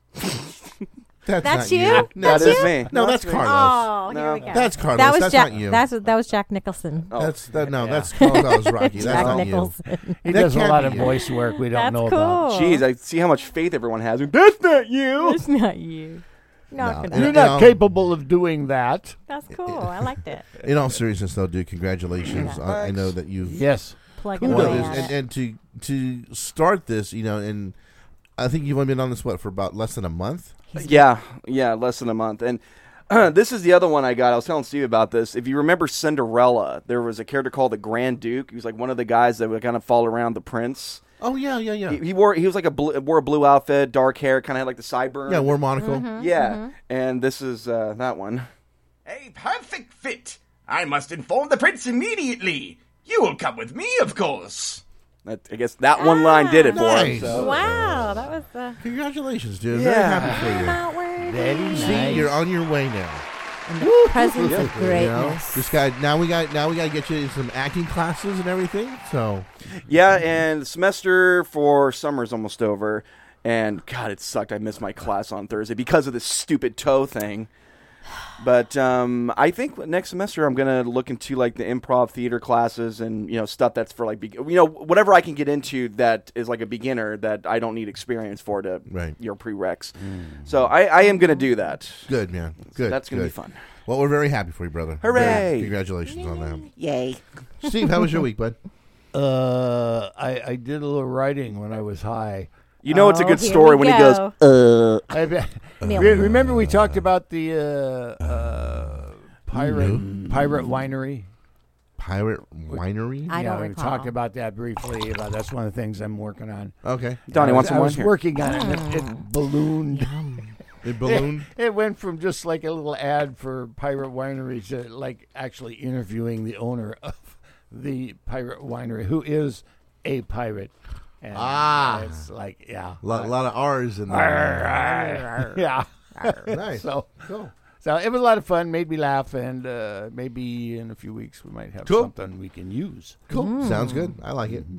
That's That's not you? No, That is me. No, that's me. Carlos. Oh, here we go. That's Carlos. That was That's Jack. not you. That was Jack Nicholson. That's Carlos Rocky. That's Jack not Nicholson. He That does a can't lot be of you. voice work we don't That's know cool. about. Jeez, I see how much faith everyone has. That's not you. It's not you. Not gonna. You're not capable of doing that. That's cool. I liked it. In all seriousness, though, dude, congratulations. Yeah. I know that you've Yes. Plugging kudos. away at it. And to start this, and I think you've only been on this for about less than a month. Yeah, less than a month. And this is the other one I got. I was telling Steve about this. If you remember Cinderella, there was a character called the Grand Duke. He was like one of the guys that would kind of follow around the prince. Oh yeah. He was like wore a blue outfit, dark hair, kind of had like the sideburn. Yeah, wore monocle. Yeah, and this is that one. A perfect fit. I must inform the prince immediately. You will come with me, of course. I guess that one line did it for him. Nice. So. Wow, that was Congratulations, dude. Yeah. Very happy for you. not worried. Very See, nice. you're on your way now. In the presence of You know, greatness. this guy. Now we got to get you some acting classes and everything. So Yeah, and the semester for summer is almost over. And God, it sucked. I missed my class on Thursday because of this stupid toe thing. But I think next semester I'm gonna look into like the improv theater classes and stuff that's for like whatever I can get into that is like a beginner that I don't need experience for to your prereqs. So I am gonna do that. good, man. Good. That's gonna be good. fun. Well, we're very happy for you, brother. Hooray! Congratulations on that. Yay. Steve, how was your week, bud? I did a little writing when I was high. You know it's a good here story we when he go. goes. Remember we talked about the pirate winery? Pirate Winery? I don't we recall. talked about that briefly. That's one of the things I'm working on. Okay. Donnie wants some I wine was here. working on it. And it ballooned. It ballooned. It went from just like a little ad for Pirate Winery to like actually interviewing the owner of the Pirate Winery, who is a pirate. And it's like, yeah. A lot of R's in there. Yeah. Nice. So, Cool. So it was a lot of fun, made me laugh, and maybe in a few weeks we might have something we can use. Cool. Sounds good. I like it.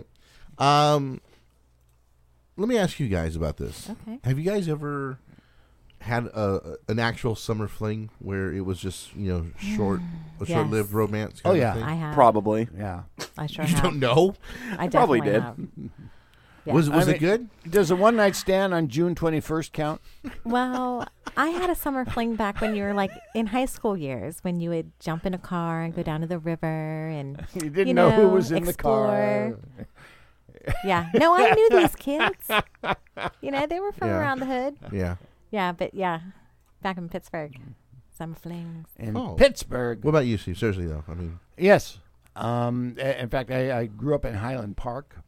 Let me ask you guys about this. Okay. Have you guys ever had an actual summer fling where it was just, short-lived romance kind of thing? I have. Probably. Yeah. I sure You have. don't know? I probably definitely did. have. Yeah. Was it good? Does a one-night stand on June 21st count? Well, I had a summer fling back when you were like in high school years, when you would jump in a car and go down to the river and You didn't know who was in explore. the car. Yeah. No, I knew these kids. They were from Yeah. around the hood. Yeah. Yeah, but back in Pittsburgh, summer flings. In Oh. Pittsburgh. What about you, Steve? Seriously, though. I mean, Yes. In fact, I grew up in Highland Park.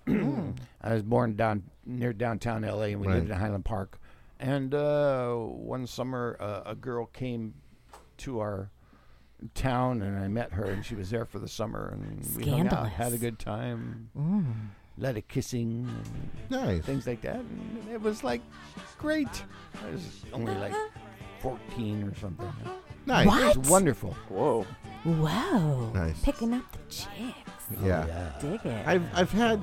I was born near downtown L.A., and we lived in Highland Park. And one summer, a girl came to our town, and I met her, and she was there for the summer, and we hung out, had a good time, a lot of kissing, and things like that. And it was like great. I was only like 14 or something. nice. What? It was wonderful. Whoa. Whoa. Nice. Picking up the chicks. Yeah. Dig it. I've had,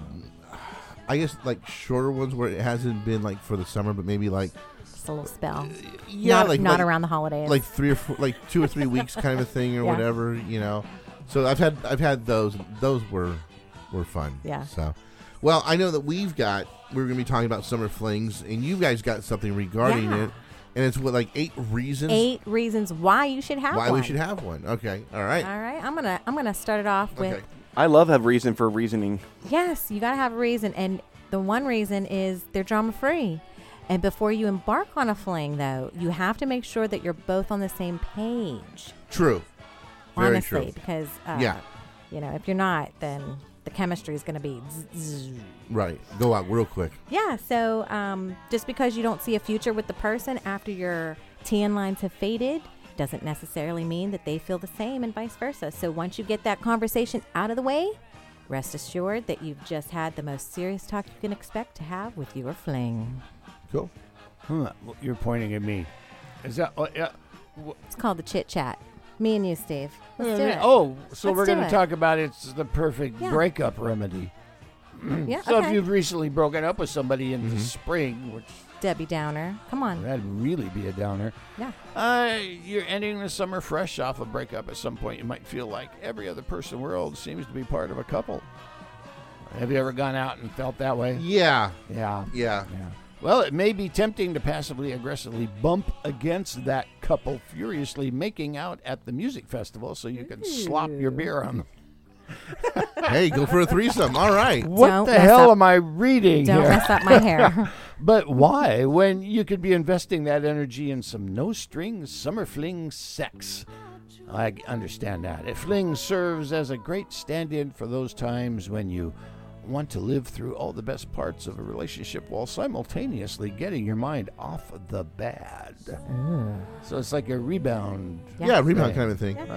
I guess, like shorter ones where it hasn't been like for the summer, but maybe like Just a little spell. yeah, not around the holidays. like 3 or 4, like 2 or 3 weeks kind of a thing or Yeah. whatever, So I've had those. Those were fun. Yeah. So, well, I know that we're going to be talking about summer flings, and you guys got something regarding Yeah. it, and it's 8 reasons 8 reasons why you should have why one. we should have one. Okay. All right. All right. I'm gonna start it off with Okay. I love have reason for reasoning. yes, you gotta have a reason, and the one reason is they're drama free. And before you embark on a fling, though, you have to make sure that you're both on the same page. True. Very Honestly, true. because Yeah. if you're not, then the chemistry is going to be Right. Go out real quick. yeah. So just because you don't see a future with the person after your tan lines have faded doesn't necessarily mean that they feel the same, and vice versa. So once you get that conversation out of the way, rest assured that you've just had the most serious talk you can expect to have with your fling. Cool. You're pointing at me. Is that? Yeah. It's called the chit chat. Me and you, Steve. Let's do it. Oh, so Let's we're do going to it. talk about it's the perfect Yeah. breakup remedy. Yeah. So okay. if you've recently broken up with somebody in the spring, which Debbie Downer, come on. that'd really be a downer. Yeah. You're ending the summer fresh off a breakup. At some point, you might feel like every other person in the world seems to be part of a couple. Have you ever gone out and felt that way? Yeah. Yeah. Yeah. Well, it may be tempting to passively aggressively bump against that couple furiously making out at the music festival so you can slop your beer on them. Hey, go for a threesome. All right. What Don't the mess hell up- am I reading Don't here? mess up my hair. But why, when you could be investing that energy in some no-strings summer fling sex? I understand that. A fling serves as a great stand-in for those times when you want to live through all the best parts of a relationship while simultaneously getting your mind off the bad. So it's like a rebound. Yeah, rebound kind of thing.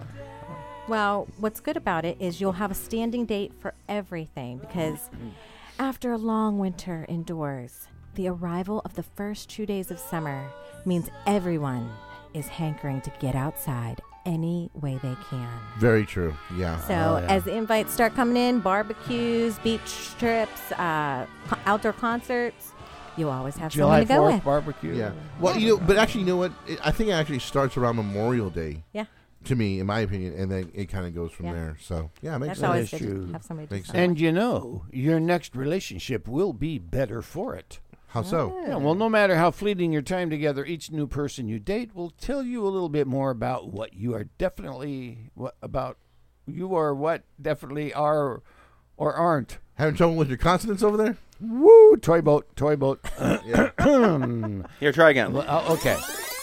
Well, what's good about it is you'll have a standing date for everything, because after a long winter indoors, the arrival of the first 2 days of summer means everyone is hankering to get outside any way they can. Very true. Yeah. So as the invites start coming in, barbecues, beach trips, outdoor concerts, you always have July someone to go 4th with. barbecue. Yeah. Well, but actually, you know what? I think it actually starts around Memorial Day. Yeah. To me, in my opinion, and then it kind of goes from Yeah. there. So, yeah, it makes That's sense. always That good is to true. have somebody to Makes celebrate. And you know, your next relationship will be better for it. How so? Yeah, well, no matter how fleeting your time together, each new person you date will tell you a little bit more about what you are definitely, what definitely are or aren't. Having trouble with your consonants over there? Woo! Toy boat. Yeah. Here, try again. Well, okay.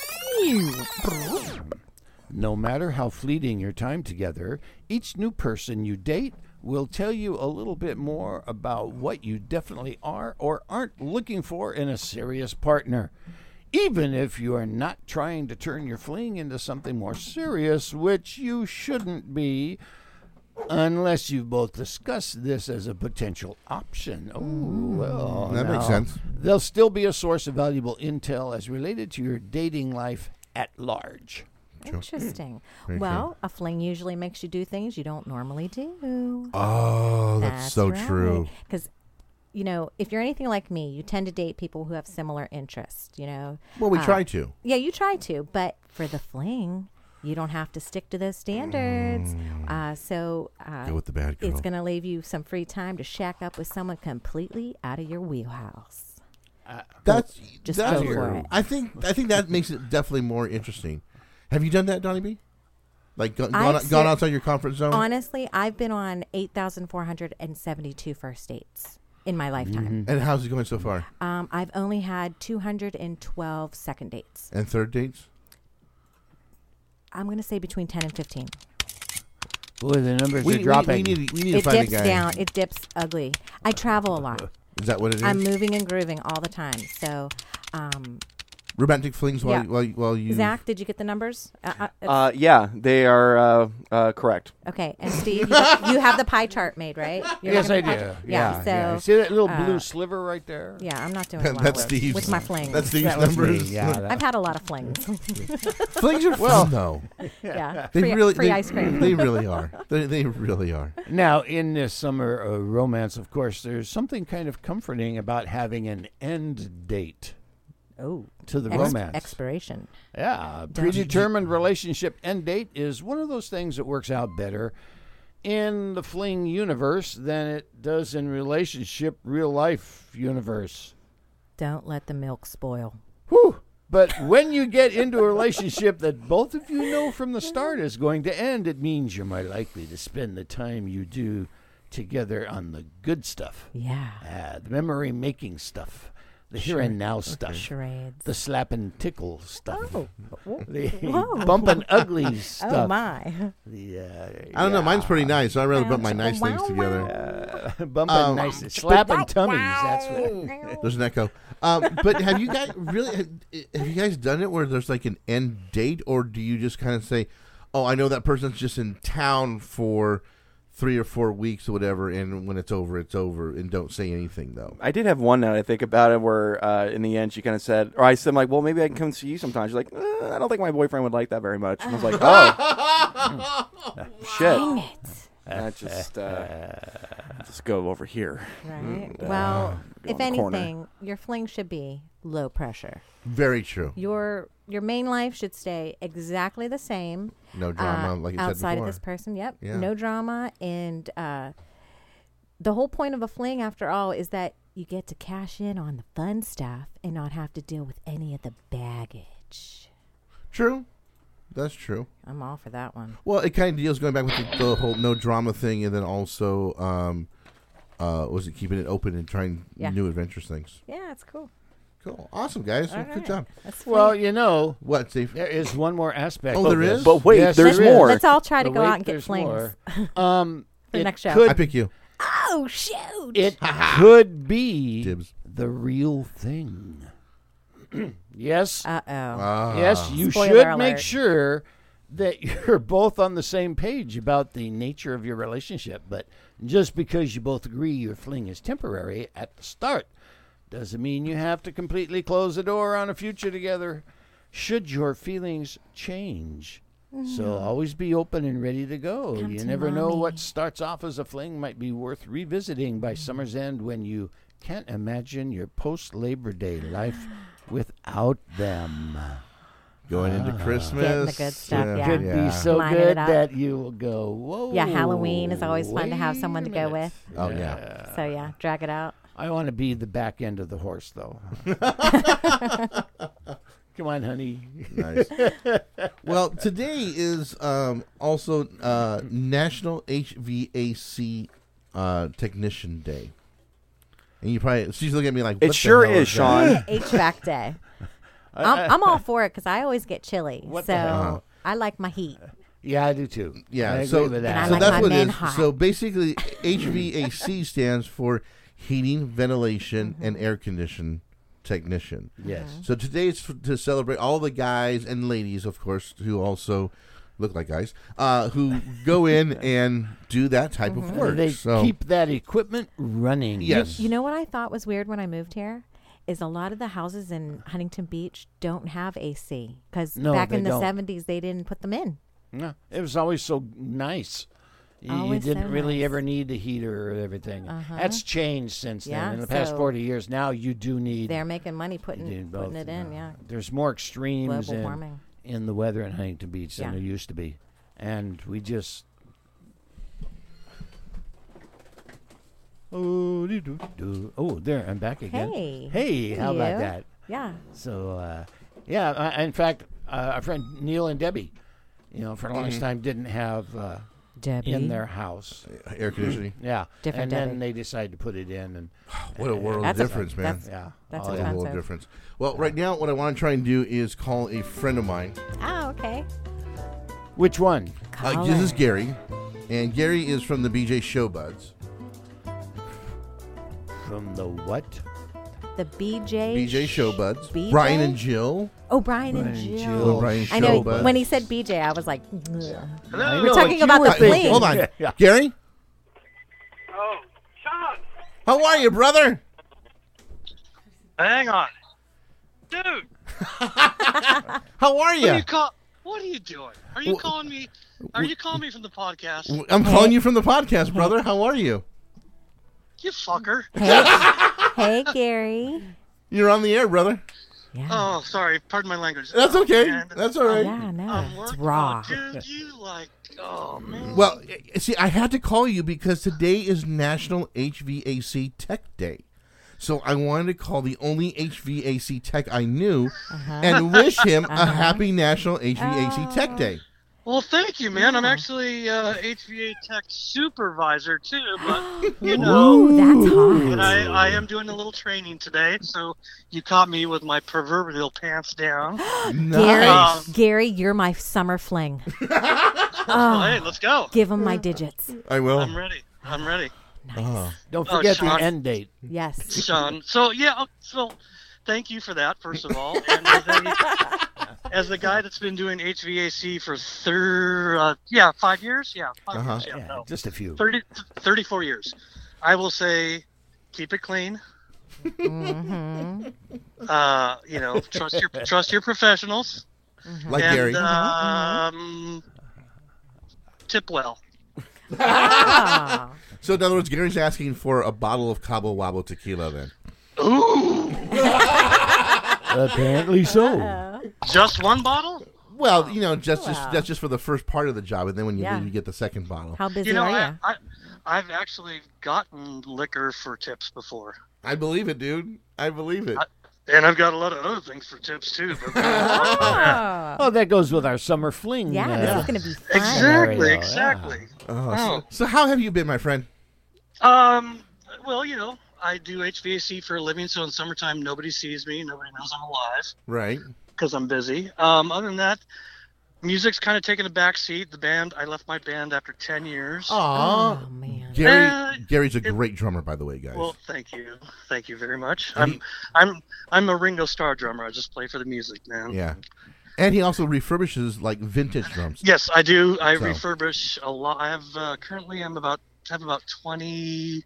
No matter how fleeting your time together, each new person you date will tell you a little bit more about what you definitely are or aren't looking for in a serious partner. Even if you are not trying to turn your fling into something more serious, which you shouldn't be, unless you've both discussed this as a potential option. Oh, well. That makes now, sense. They'll still be a source of valuable intel as related to your dating life at large. Interesting. Very Well, a fling usually makes you do things you don't normally do. Oh, that's so true. Because, you know, if you're anything like me, you tend to date people who have similar interests, you know. Well, we try to. Yeah, you try to. But for the fling, you don't have to stick to those standards. So Go with the bad girl. it's going to leave you some free time to shack up with someone completely out of your wheelhouse. That's go for it. I think that makes it definitely more interesting. Have you done that, Donnie B? Like gone outside your comfort zone? Honestly, I've been on 8,472 first dates in my lifetime. And how's it going so far? I've only had 212 second dates. And third dates? I'm going to say between 10 and 15. Boy, the numbers are dropping. We need to It find a dips guy. down. It dips ugly. I travel a lot. Is that what it is? I'm moving and grooving all the time. So, romantic flings while you... Zach, did you get the numbers? Yeah, they are correct. Okay, and Steve, you have the pie chart made, right? You're Yes, I looking at do. the pie chart? Yeah. So You see that little blue sliver right there? Yeah, I'm not doing well That's Steve's. with my flings. That's Steve's That was me, numbers. yeah. I've had a lot of flings. Flings are fun, though. Yeah, They free ice cream. They really are. They really are. Now, in this summer romance, of course, there's something kind of comforting about having an end date. Oh, to the romance. Expiration. Yeah, predetermined relationship end date is one of those things that works out better in the fling universe than it does in relationship real life universe. Don't let the milk spoil. Whew. But when you get into a relationship that both of you know from the start is going to end, it means you're more likely to spend the time you do together on the good stuff. Yeah. The memory-making stuff. The here and now stuff. Charades. The slap and tickle stuff. Oh. The Whoa. bump and ugly stuff. Oh, my. I don't know. Mine's pretty nice. I'd rather bump my nice things together. Bump and nice. Slap and tummies. That's what. There's an echo. But have you guys done it where there's like an end date, or do you just kind of say, "Oh, I know that person's just in town for 3 or 4 weeks or whatever, and when it's over, and don't say anything though"? I did have one now that I think about it where in the end she kind of said, or I said, like, well, maybe I can come see you sometimes. She's like, I don't think my boyfriend would like that very much. And I was like, oh, shit. Dang it. That just go over here. Right. And, Well, go if in the corner. anything, your fling should be low pressure. Very true. Your main life should stay exactly the same. No drama, like you said outside before. of this person. Yep. Yeah. No drama, and the whole point of a fling, after all, is that you get to cash in on the fun stuff and not have to deal with any of the baggage. True. That's true. I'm all for that one. Well, it kind of deals going back with the whole no drama thing, and then also, was it keeping it open and trying new adventurous things? Yeah, it's cool. Cool. Awesome, guys. All Good right. job. That's Well, fun. you know, What, Steve? there is one more aspect. Oh, of there this. is? But wait, Yes, there's there is. more. Let's all try to But go wait, out and get there's flings. more. For the it next show. could- I pick you. Oh, shoot. It could be Dibs. the real thing. Yes. Uh-oh. Yes, you Spoiler should make alert. sure that you're both on the same page about the nature of your relationship. But just because you both agree your fling is temporary at the start doesn't mean you have to completely close the door on a future together should your feelings change. So always be open and ready to go. Come You to never know mommy. what starts off as a fling might be worth revisiting by summer's end when you can't imagine your post-Labor Day life without them. Going into Christmas. Getting the good stuff, yeah. Could be so Lining good it up. that you will go, whoa. Yeah, Halloween is always fun to have wait someone to a go minute. with. Oh, yeah. So, yeah, drag it out. I want to be the back end of the horse, though. Come on, honey. Nice. Well, today is also National HVAC Technician Day. And you probably, she's looking at me like, what It the sure hell is, that? Sean. HVAC day. I'm all for it because I always get chilly. What so the hell? I like my heat. Yeah, I do too. Yeah, I agree so, with And that. I so like that's my what it men is. hot. So basically, HVAC stands for Heating, Ventilation, and Air Condition Technician. Yes. So today it's to celebrate all the guys and ladies, of course, who also look like guys, who go in and do that type of work. They So keep that equipment running. yes, You know what I thought was weird when I moved here? is a lot of the houses in Huntington Beach don't have AC because No, back they in the don't. 70s they didn't put them in. No, it was always so nice. You Always didn't so really nice. ever need a heater or everything. Uh-huh. That's changed since Yeah, then. In the past so 40 years, now you do need. They're making money putting you need both. it in. Yeah. There's more extremes Global warming. in the weather in Huntington Beach than Yeah. there used to be, and we just. Oh, there I'm back again. Hey, how about that? Yeah. So, in fact, our friend Neil and Debbie, for the longest time didn't have Debbie in their house air conditioning. Yeah, Different and Debbie. then they decided to put it in, and What a world of difference, man. That's What a expensive. world of difference. Well, right now, what I want to try and do is call a friend of mine. Oh, okay. Which one? This is Gary, and Gary is from the BJ Showbuds. From the what? The BJ Showbuds. BJ? Brian and Jill. Oh, Brian and Jill. Little Brian I know. Showbuds. When he said BJ, I was like, ugh. Hello? We're talking about the plane. Hold on. Gary? Oh, Sean. How are you, brother? Hang on. Dude. How are you? What are you doing? Are you calling me? Are you calling me from the podcast? I'm calling you from the podcast, brother. How are you? You fucker. Hey, Gary. You're on the air, brother. Yeah. Oh, sorry. Pardon my language. That's okay. Man. That's all right. Yeah, no, I'm it's working raw. on- Dude, you like, oh, man. Well, see, I had to call you because today is National HVAC Tech Day. So I wanted to call the only HVAC tech I knew and wish him a happy National HVAC Tech Day. Well, thank you, man. I'm actually HVA tech supervisor, too, but, you know. Ooh, that's hot. And I am doing a little training today, so you caught me with my proverbial pants down. Nice. Gary, you're my summer fling. Well, hey, let's go. Give him my digits. I will. I'm ready. I'm ready. Don't forget the Sean. end date. Yes. Sean. So, thank you for that, first of all. And as a guy that's been doing HVAC for 5 years? Yeah, 5 years. Yeah, no. Just a few. 34 years. I will say, keep it clean. Mm-hmm. Trust your professionals. Like and, Gary. Tip well. Ah. So, in other words, Gary's asking for a bottle of Cabo Wabo tequila then. Ooh. Apparently so. Just one bottle? Well, that's just for the first part of the job, and then when you leave, you get the second bottle. How busy are you? I've actually gotten liquor for tips before. I believe it, dude. I believe it. And I've got a lot of other things for tips, too. But Oh, that goes with our summer fling. Yeah, this is going to be fun. Exactly. So how have you been, my friend? Well, I do HVAC for a living, so in summertime, nobody sees me. Nobody knows I'm alive. Right. Because I'm busy. Other than that, music's kind of taken a back seat. The band, I left my band after 10 years. Aw. Oh, man. Gary's a great drummer, by the way, guys. Well, thank you very much. I'm a Ringo Starr drummer. I just play for the music, man. Yeah, and he also refurbishes like vintage drums. Yes, I do. I So. refurbish a lot. I have currently have about 20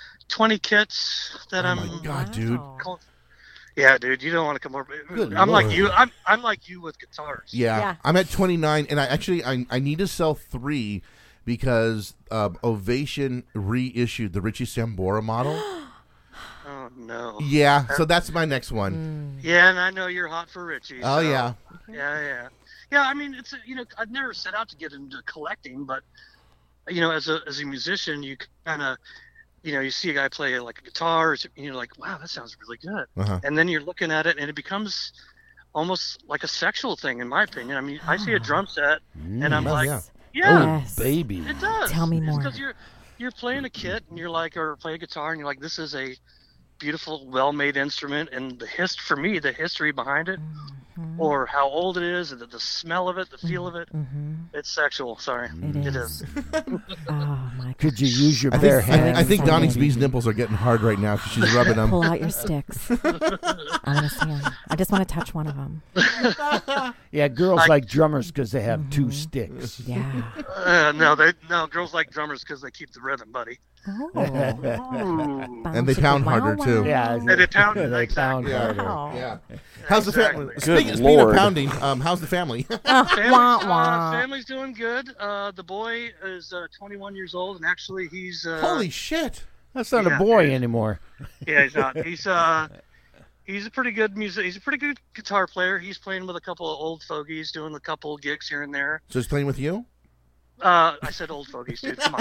kits that I'm. Oh my god, dude! Yeah, dude, you don't want to come over. Good I'm like Lord. you. I'm like you with guitars. Yeah, I'm at 29, and I need to sell 3 because Ovation reissued the Richie Sambora model. Oh no. Yeah, so that's my next one. Yeah, and I know you're hot for Richie. Oh, so- yeah. Yeah. I mean, it's I've never set out to get into collecting, but as a musician, you kind of you see a guy play like a guitar, and you're like, wow, that sounds really good. Uh-huh. And then you're looking at it, and it becomes almost like a sexual thing, in my opinion. I mean, I see a drum set, and I'm like, yeah, Oh, baby. it does. Tell me more. Because you're playing a kit, and you're like, or play a guitar, and you're like, this is a beautiful, well-made instrument, and the history behind it, or how old it is, and the smell of it, the feel of it, it's sexual. Sorry, it is. Oh, my Could you use your I bare think, hands? I think Donnie's B's nipples are getting hard right now because she's rubbing them. Pull out your sticks. I want to see them. I just want to touch one of them. Yeah, girls like drummers because they have 2 sticks. Yeah. No, girls like drummers because they keep the rhythm, buddy. And they pound harder too. Yeah, And they pound. they pound exactly. harder. Wow. Yeah. How's the family? Good Speaking of Lord. pounding, how's the family? Family's doing good. The boy is 21 years old, and actually he's Holy shit! That's not Yeah. a boy anymore. yeah, he's not. He's a pretty good music. He's a pretty good guitar player. He's playing with a couple of old fogies, doing a couple gigs here and there. So he's playing with you? I said old fogies, dude. Come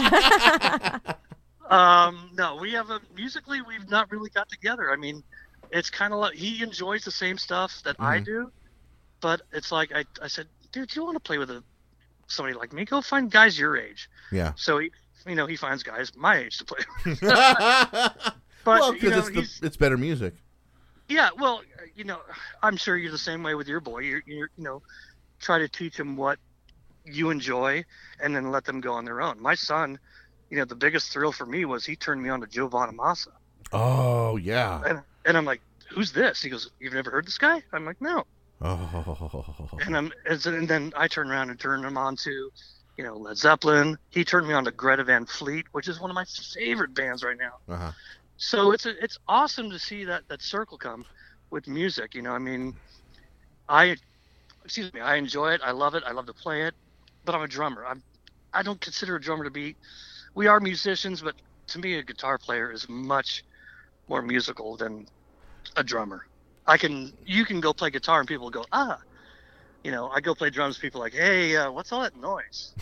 on. No, musically we've not really got together. I mean, it's kind of like he enjoys the same stuff that I do, but it's like I said, dude, you want to play with somebody like me? Go find guys your age. Yeah. So he finds guys my age to play with. Well, But because it's better music. yeah, well, I'm sure you're the same way with your boy. You try to teach him what you enjoy, and then let them go on their own. My son, the biggest thrill for me was he turned me on to Joe Bonamassa. Oh yeah. And I'm like, who's this? He goes, you've never heard this guy? I'm like, no. Oh. And then I turned around and turned him on to, Led Zeppelin. He turned me on to Greta Van Fleet, which is one of my favorite bands right now. Uh-huh. So it's awesome to see that circle come with music. I mean, I enjoy it. I love it. I love to play it. But I'm a drummer. I don't consider a drummer to be. We are musicians, but to me, a guitar player is much more musical than a drummer. You can go play guitar and people go, I go play drums. People are like, hey, what's all that noise?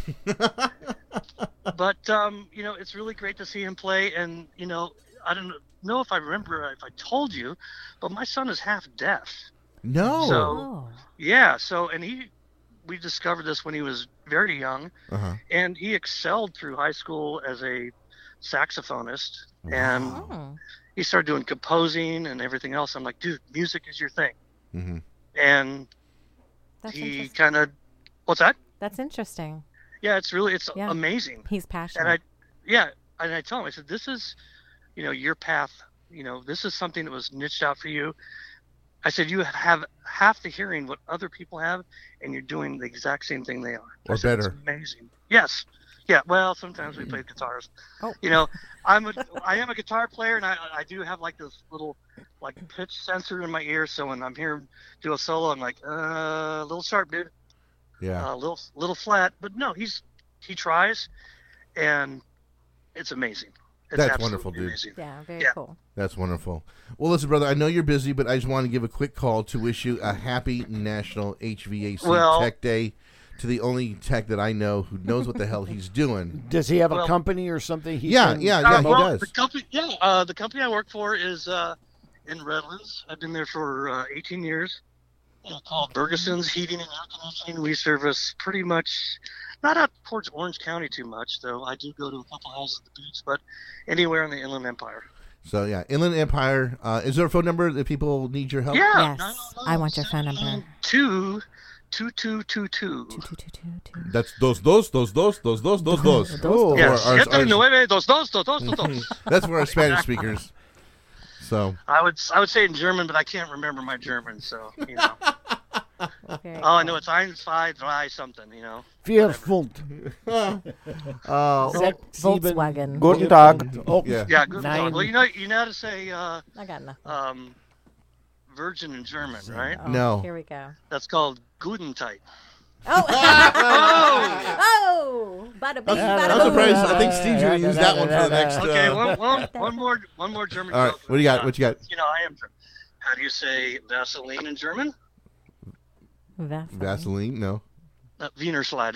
But it's really great to see him play. And I don't know if I remember if I told you, but my son is half deaf. No. So yeah. So we discovered this when he was very young, and he excelled through high school as a saxophonist, and he started doing composing and everything else. I'm like, dude, music is your thing. Mm-hmm. And That's he interesting. kind of, what's that? That's interesting. Yeah, it's amazing. He's passionate. And I told him, I said, this is, your path. This is something that was niched out for you. I said, you have half the hearing what other people have, and you're doing the exact same thing they are. Or better. It's amazing. Yes. Yeah. Well, sometimes we play guitars. Oh. I am a guitar player, and I do have like this little like pitch sensor in my ear. So when I'm here do a solo, I'm like, a little sharp, dude. Yeah. A little flat. But no, he tries, and it's amazing. It's That's wonderful, dude. amazing. Yeah, very cool. That's wonderful. Well, listen, brother, I know you're busy, but I just want to give a quick call to wish you a happy National HVAC Tech Day to the only tech that I know who knows what the hell he's doing. Does he have a company or something? He does. The company I work for is in Redlands. I've been there for 18 years. Called Bergeson's Heating and Air Conditioning. We service pretty much, not up towards Orange County too much, though. I do go to a couple houses at the beach, but anywhere in the Inland Empire. So, yeah, Inland Empire. Is there a phone number that people need your help? Yeah. Yes. I want your phone number. 2222. That's dos. Yes. That's for our Spanish speakers. So I would say it in German, but I can't remember my German, so Okay. I know it's 1, 2, 3 something, Vier Pfund. Volkswagen. Guten Tag. Oh, Yeah, good. Nine. Well, you know how to say I got nothing. virgin in German, right? Oh, No. Here we go. That's called Guten Tag. Oh! Oh! Bada bing, bada I'm boom. surprised. I think Steve's going to use that one for the next. Okay, one more German All right, joke. what do you got? What you got? I am German. How do you say Vaseline in German? Vaseline? No. Wiener Slide.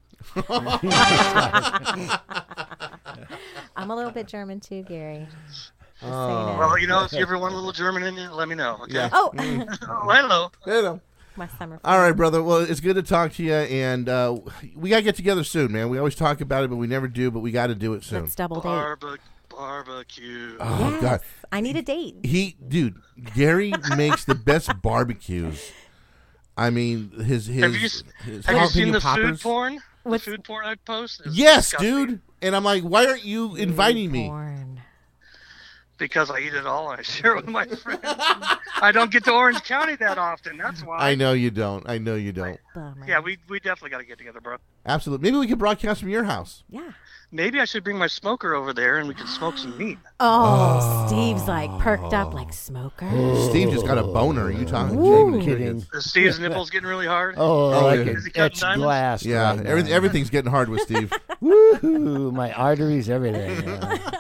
I'm a little bit German too, Gary. Just Oh. saying it. Well, if you ever want a little German in you, let me know. Okay. Yeah. Oh, Oh, hello. Hello. my summer. All right, brother. Well, it's good to talk to you, and we got to get together soon, man. We always talk about it, but we never do, but we got to do it soon. Let's double date. Barbecue. Oh, Yes. God. I need a date. Gary makes the best barbecues. I mean, his Have you jalapeno seen the poppers. food porn? What's- The food porn I post? Is Yes, disgusting. dude. And I'm like, why aren't you inviting me? Porn. because I eat it all and I share it with my friends. I don't get to Orange County that often. That's why. I know you don't. Yeah, we definitely got to get together, bro. Absolutely. Maybe we could broadcast from your house. Yeah. Maybe I should bring my smoker over there and we can smoke some meat. Oh, Steve's like perked up like smoker. Steve just got a boner. Are you talking? Ooh, kidding. Is Steve's nipples getting really hard? Oh, like yeah. an Is he cutting etched diamonds? glass. Yeah, right now. everything's getting hard with Steve. Woohoo! My arteries, everything.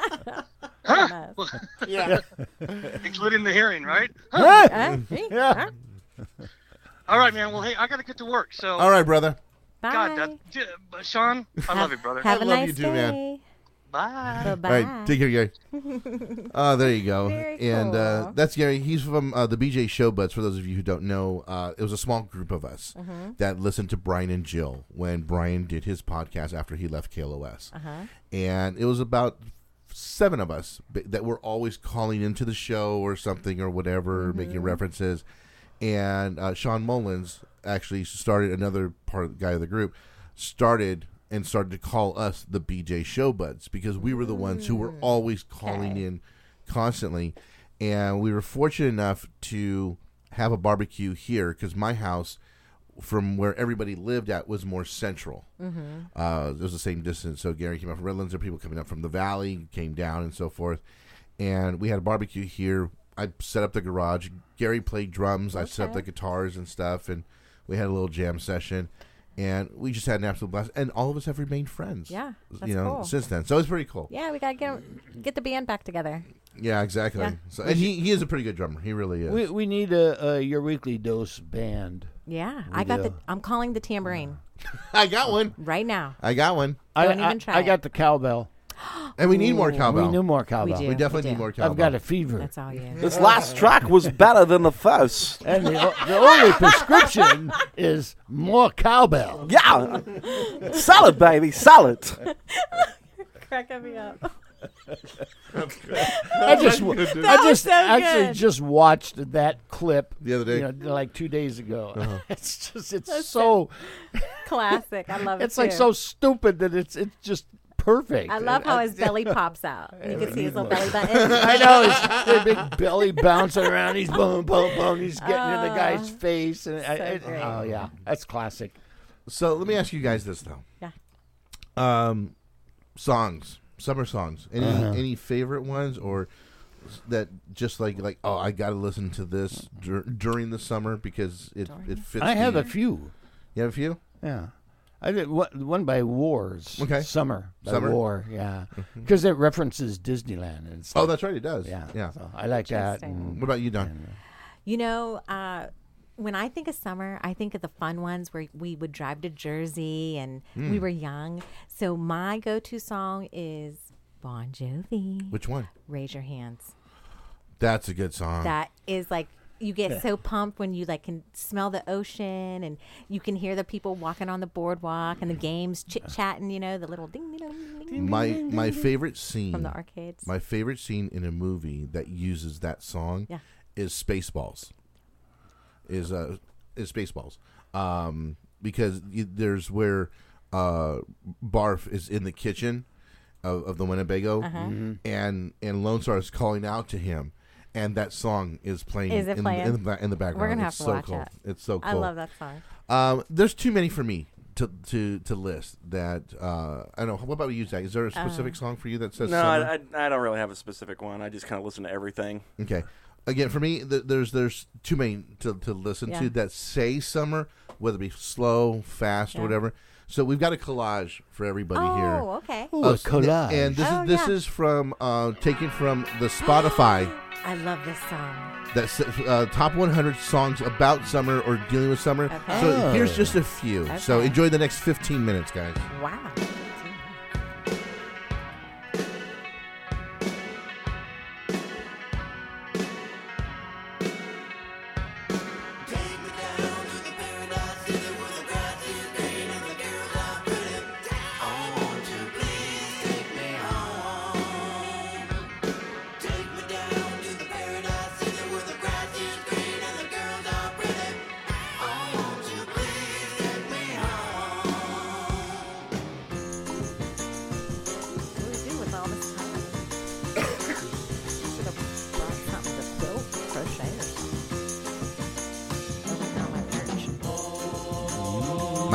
Huh? Yeah. Including the hearing, right? Yeah. All right, man. Well, hey, I got to get to work. So. All right, brother. Bye. God, Sean, I love you, brother. Have a love nice you too, day. man. Bye. Bye-bye. All right, take care, Gary. There you go. Very And cool. that's Gary. He's from the BJ Show Buds. For those of you who don't know, it was a small group of us that listened to Brian and Jill when Brian did his podcast after he left KLOS. And it was about 7 of us that were always calling into the show or something or whatever, making references. And Sean Mullins actually started, another guy of the group, started to call us the BJ Show Buds because we were the ones who were always calling in constantly. And we were fortunate enough to have a barbecue here because my house from where everybody lived at was more central. It was the same distance. So Gary came up from Redlands. There were people coming up from the valley, came down and so forth. And we had a barbecue here. I set up the garage. Gary played drums. I set up the guitars and stuff. And we had a little jam session. And we just had an absolute blast. And all of us have remained friends. Yeah, that's cool. Since then. So it's pretty cool. Yeah, we got to get the band back together. Yeah, exactly. Yeah. So, and he is a pretty good drummer. He really is. We need a Your Weekly Dose band. Yeah, We do. I'm calling the tambourine I got one. right now. I got one. Don't even try I it. got the cowbell. And we need more cowbell. We need more cowbell. We We do. definitely We need do. more cowbell. I've got a fever. That's all you. This last track was better than the first. And the only prescription is more cowbell. Yeah. Salad, baby. Salad. Cracking me up. I just so actually good. just watched that clip The other day? like 2 days ago. It's That's so Classic. I love it. it's like too. so stupid that it's just perfect. I love how his belly pops out. You can see his little belly button. I know his big belly bouncing around. He's boom, boom, boom. He's getting in the guy's face, and great. oh yeah, that's classic. So let me ask you guys this though. Yeah. Songs, summer songs. Any favorite ones or that just like oh I got to listen to this during the summer because it fits. I have a few. You have a few? Yeah. I did one by Wars. Okay. Summer. By Summer? War, yeah. Because it references Disneyland and stuff. Oh, that's right. It does. Yeah. Yeah. So I like that. Interesting. What about you, Don? You know, when I think of summer, I think of the fun ones where we would drive to Jersey and we were young. So my go-to song is Bon Jovi. Which one? Raise Your Hands. That's a good song. That is like, you get so pumped when you like can smell the ocean and you can hear the people walking on the boardwalk and the games chit-chatting, you know, the little ding, ding, ding, ding, ding, My favorite scene from the arcades. My favorite scene in a movie that uses that song is Spaceballs. Is Spaceballs. Because there's where Barf is in the kitchen of the Winnebago and Lone Star is calling out to him. And that song is playing, Is it playing? In the background. We're gonna have It's to so watch cool. it. It's so cool. I love that song. There's too many for me to list. That I don't know. What about you, Zach? Is there a specific song for you that says No, summer? I don't really have a specific one. I just kind of listen to everything. Okay. Again, for me, there's too many to listen to that say summer, whether it be slow, fast, or whatever. So we've got a collage for everybody here. Oh, okay. Ooh, a collage. And this is from taken from the Spotify. I love this song. That's top 100 songs about summer or dealing with summer. Okay. So here's just a few. So Okay. enjoy the next 15 minutes, guys. Wow.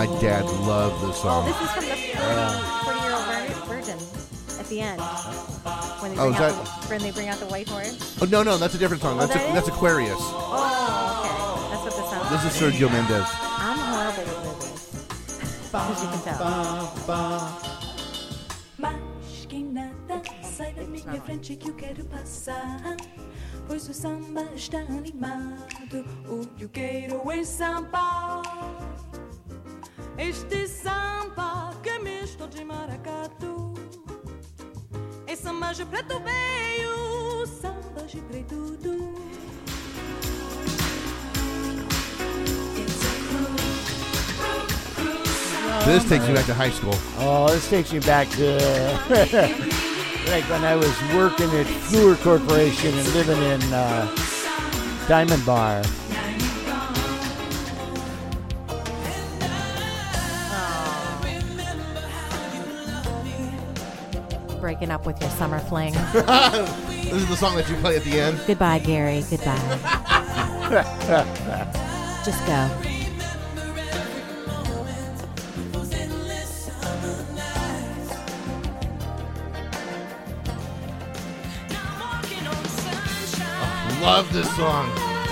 My dad loved this song. This is from the 40-year-old virgin at the end. When they bring out the white horse. Oh, no, that's a different song. That's Aquarius. Oh, okay. That's what this sounds like. This is Sergio Mendes. I'm horrible with movies. As you can tell. Mas que nada, sai da minha frente que eu quero passar. Pois o samba está animado, o que eu quero é samba. Este samba que é misto de maracatu. É samba de preto veio, samba de preto tudo. This takes me back to high school. Oh, this takes me back to like when I was working at Fluor Corporation and living in Diamond Bar. Breaking up with your summer fling. This is the song that you play at the end. Goodbye, Gary. Goodbye. Just go. Love this song.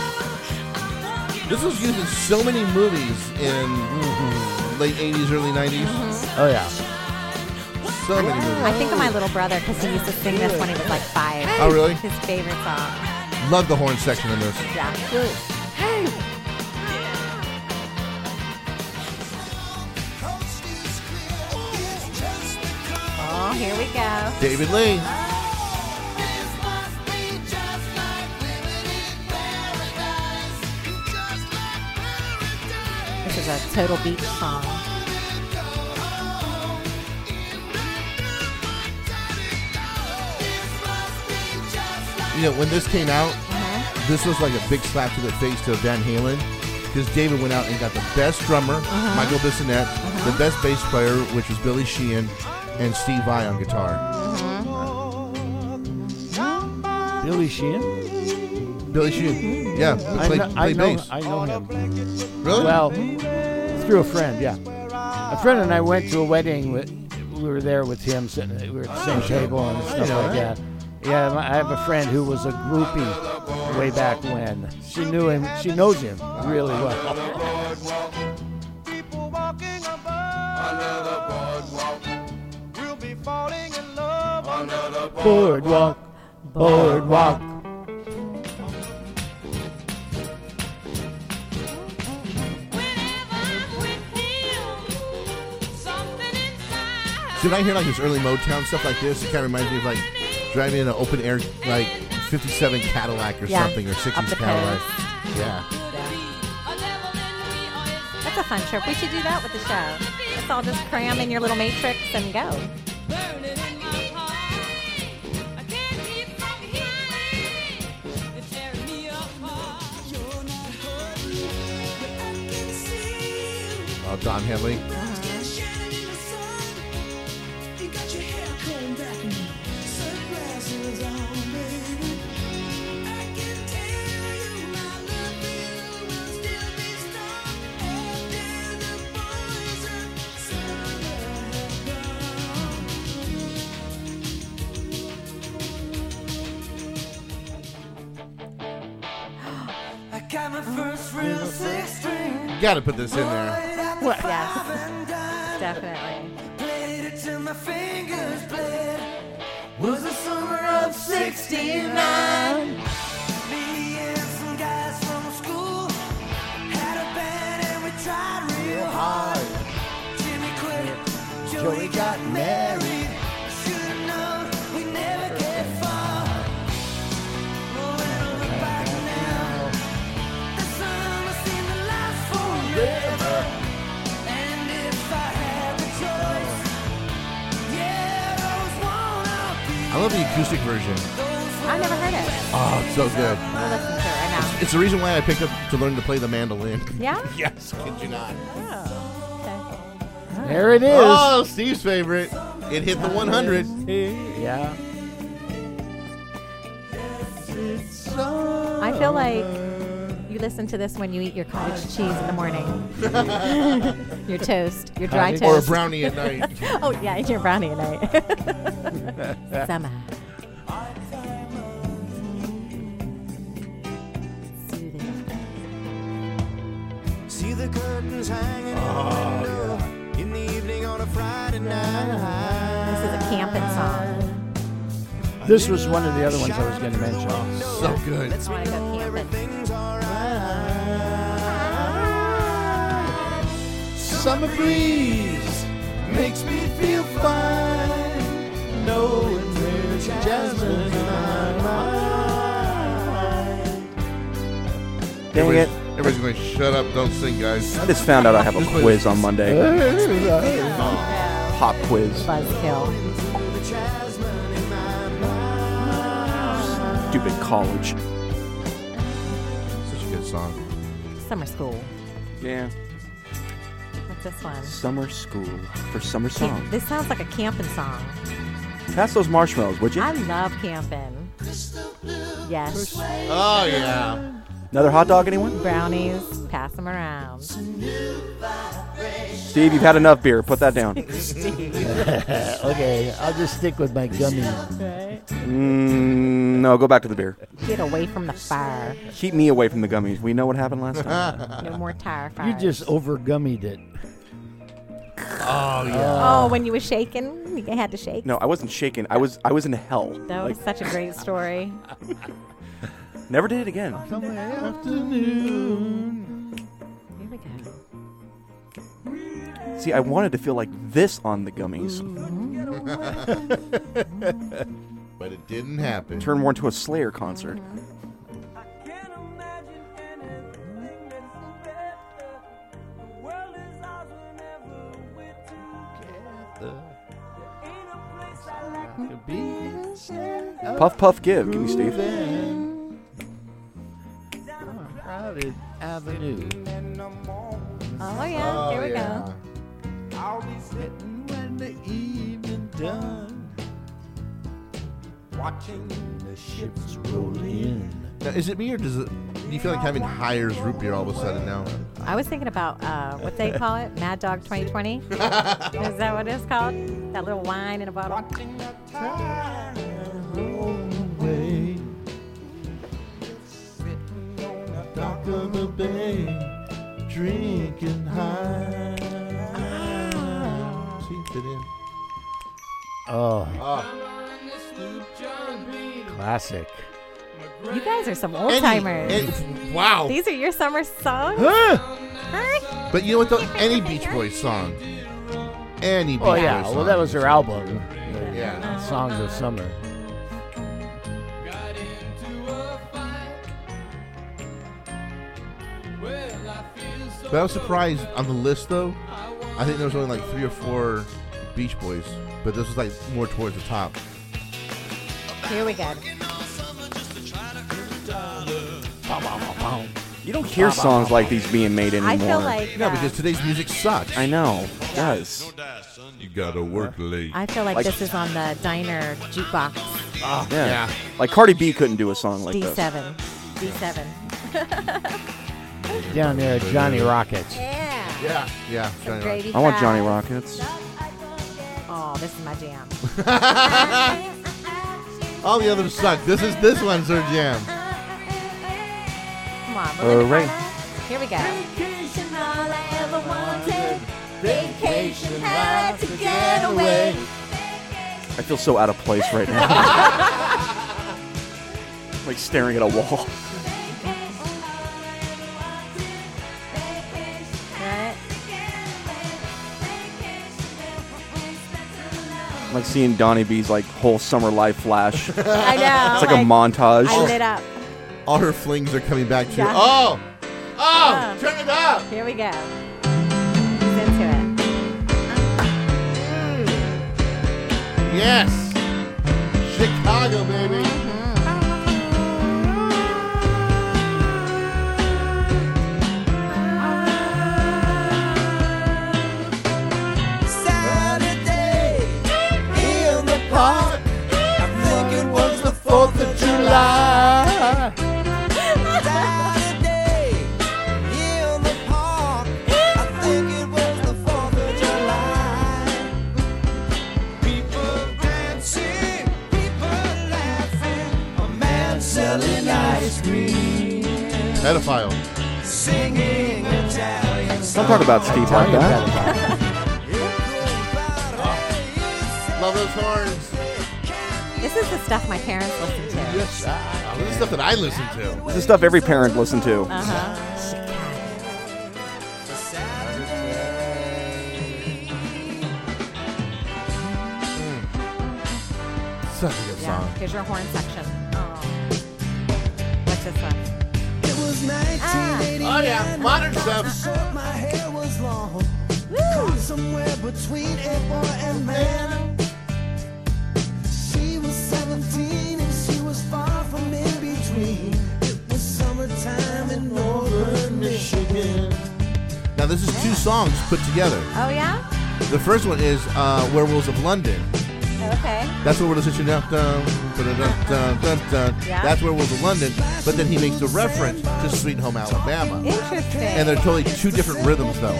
This was used in so many movies in late 80s, early 90s. Oh, yeah. So many movies. I think of my little brother because he used to sing this when he was like 5. Oh, really? His favorite song. Love the horn section in this. Yeah. Oh, here we go. David Lee. This is a total beach song. You know, when this came out, this was like a big slap to the face to Van Halen, because David went out and got the best drummer, Michael Bissonette, the best bass player, which was Billy Sheehan, and Steve Vai on guitar. Billy Sheehan? Billy Sheehan, yeah. I know bass. him. Really? Well, through a friend, yeah. A friend and I went to a wedding. We were there with him, sitting. We were at the same table and stuff like that. Yeah, I have a friend who was a groupie way back when. She knew him. She knows him really well. Boardwalk, boardwalk. See, when I hear like this early Motown stuff like this, it kind of reminds me of like driving in an open air, like 57 Cadillac or something, or 60s Cadillac. Yeah. That's a fun trip. We should do that with the show. Let's all just cram in your little matrix and go. Oh, Don Henley. Gotta put this in there. What? Yes, definitely. Played it till my fingers bled. Was the summer of '69. Me and some guys from school had a band and we tried real hard. Jimmy quit, Joey got married. Should've known we never get far. But when I look back now, the summer seemed to last forever. And if I had the choice, yeah, those wanna be. I love the acoustic version. I never heard it. Oh, it's so good. We'll listen to it right now. It's the reason why I picked up to learn to play the mandolin. Yeah? Yes, kid you not. There it is. Oh, Steve's favorite. It hit the 100. Yeah. I feel like you listen to this when you eat your cottage cheese in the morning. Your toast, your dry toast. Or a brownie at night. Oh, yeah, eat your brownie at night. Summer. See the curtains hanging in the window in the evening on a Friday night. This is a camping song. This was one of the other ones I was going to mention. So good. I want to go camping. Summer breeze makes me feel fine, knowing there's jasmine in my mind. Dang it. Everybody's going to shut up, don't sing, guys. I just found out I have a quiz on Monday. Oh. Pop quiz. Buzzkill. Stupid college. Such a good song. Summer school. Yeah. What's this one? Summer school for summer song. This sounds like a camping song. Pass those marshmallows, would you? I love camping. Yes. Oh, yeah. Another hot dog, anyone? Brownies. Pass them around. Steve, you've had enough beer. Put that down. Okay, I'll just stick with my gummies. Right. No, go back to the beer. Get away from the fire. Keep me away from the gummies. We know what happened last time. No more tire fires. You just over-gummied it. Oh, yeah. Oh, when you were shaking, you had to shake. No, I wasn't shaking. I was in hell. That was such a great story. Never did it again. Afternoon. Here we go. See, I wanted to feel like this on the gummies. But it didn't happen. Turn more into a Slayer concert. Puff, puff, give. Give me Steve. Crowded Avenue. Oh, yeah. Here we go. I'll be sitting when the evening done, watching the ships roll in. Now, is it me or do you feel like having Hires root beer all of a sudden now? I was thinking about what they call it, Mad Dog 2020. Is that what it's called? That little wine in a bottle. Away, dock of the bay, drinking high. See, fit in. Oh. Classic. You guys are some old timers. Wow. These are your summer songs? But you know what, though? Any Beach Boys song. Any Beach Oh, yeah. Boys song. Well, that was their album. Yeah. Songs of Summer. But I was surprised on the list, though. I think there was only like 3 or 4 Beach Boys. But this was like more towards the top. Here we go. You don't hear songs like these being made anymore. I feel like No, because today's music sucks. I know. It does. You gotta work late. I feel like this is on the diner jukebox. Oh, Yeah. Like Cardi B couldn't do a song like this. D7. D7. Down there at Johnny Rockets. Yeah. Yeah. Some Johnny gravy I want fries. Johnny Rockets. Oh, this is my jam. All the others suck. This one's their jam. Come on, Belinda Ray. Carter. Here we go. Vacation, all I ever wanted. Vacation, had to get away. I feel so out of place right now. Like staring at a wall. Right? I'm like seeing Donnie B's like whole summer life flash. It's I know. like a montage. I lit up. All her flings are coming back to Yeah. Oh! Oh! Turn it up! Here we go. He's into it. Yes! Chicago, baby! Saturday in the park. I think it was the 4th of July. Saturday ice cream. Pedophile. Singing Italian Don't talk about Steve like that. Love those horns. This is the stuff my parents listened to. Yes. This is stuff that I listen to. This is stuff every parent listens to. Uh-huh. Such a good Yeah. song. Here's your horn section. Oh. What's this one? It was 1989. Oh, yeah. Modern stuff. My hair was long. Caught somewhere between a boy and man. She was 17 and she was far from in between. It was summertime in northern Michigan. Now, this is two songs put together. Oh, yeah? The first one is Werewolves of London. Okay. That's what we're listening to now. Dun, dun, dun, dun, dun, dun. Yeah. That's Werewolves of London. But then he makes the reference to Sweet Home Alabama. Interesting. And they're totally two different rhythms, though.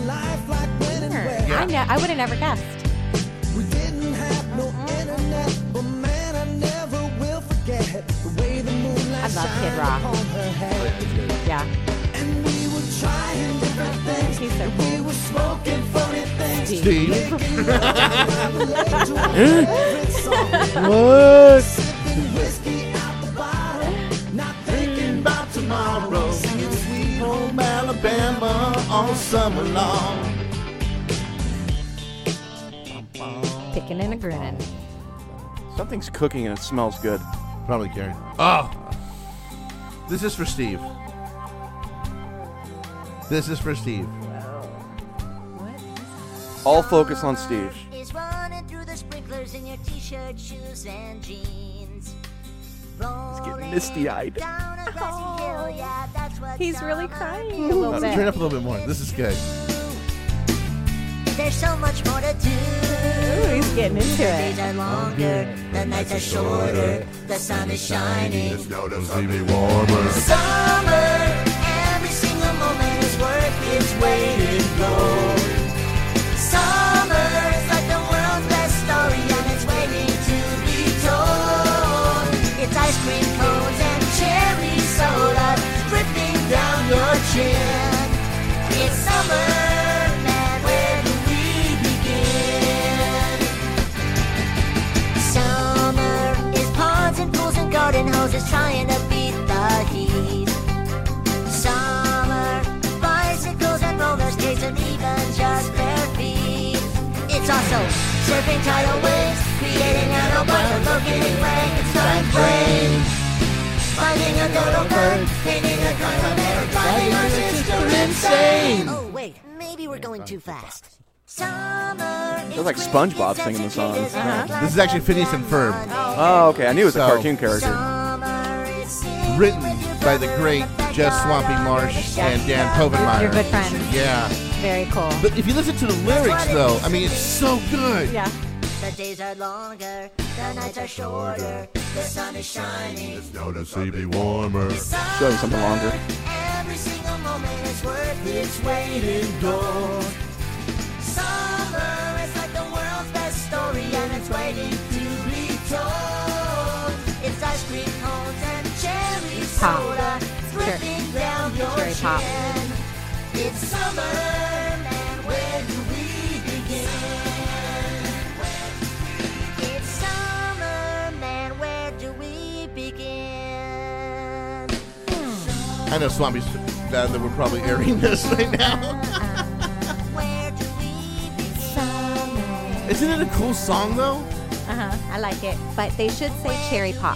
Weird. I would have never guessed. We didn't have no internet, but man, I never will forget the way the moonlight I love Kid shined Rock. upon her head. Yeah. And we were trying different things. He's so We were smoking funny things. Steve. Making love to our favorite song. What? Sipping whiskey out the bottle, not thinking about tomorrow. Singing Sweet Home Alabama all summer long. Picking and a grinning. Something's cooking and it smells good. Probably Karen. Oh! This is for Steve. This is for Steve. All focus on Steve. Is running through the sprinklers in your t-shirt, shoes, and jeans. He's getting misty-eyed. He's really crying a little bit. Turn up a little bit more. This is good. There's so much more to do. Ooh, he's getting into The it. days are longer, the nights are shorter, the sun is shining. Summer, every single moment is worth its weight in gold. Summer is like the world's best story and it's waiting to be told. It's ice cream cones and cherry soda dripping down your chin. It's summer, man, where do we begin? Summer is ponds and pools and garden hoses trying to beat the heat. Summer, bicycles and roller skates and even just bare feet. It's also surfing tidal waves, creating an open, locating Frankenstein's brain. Finding a dodo bird, painting a continent, driving our sister insane. Oh wait, maybe we're going too fast. Summer. It's like SpongeBob singing the song. This is actually Phineas and Ferb. Oh, okay. I knew it was a cartoon character. Written by the great Jess Swampy Marsh and Dan Povenmire. You're good friends. Yeah. Very cool. But if you listen to the lyrics, though, I mean, it's so good. Yeah. The days are longer, the nights are shorter, the sun is shining. Know the sea be warmer. Show you something longer. Every single moment is worth its weight in gold. Summer is like the world's best story and it's waiting to be told. It's ice cream cones and cherry soda dripping down your Cherry pop. chin. It's summer, man, where do we begin? It's summer, man, where do we begin? I know Swampy's bad that we're probably airing this right now. Isn't it a cool song, though? Uh-huh. I like it. But they should say cherry pop.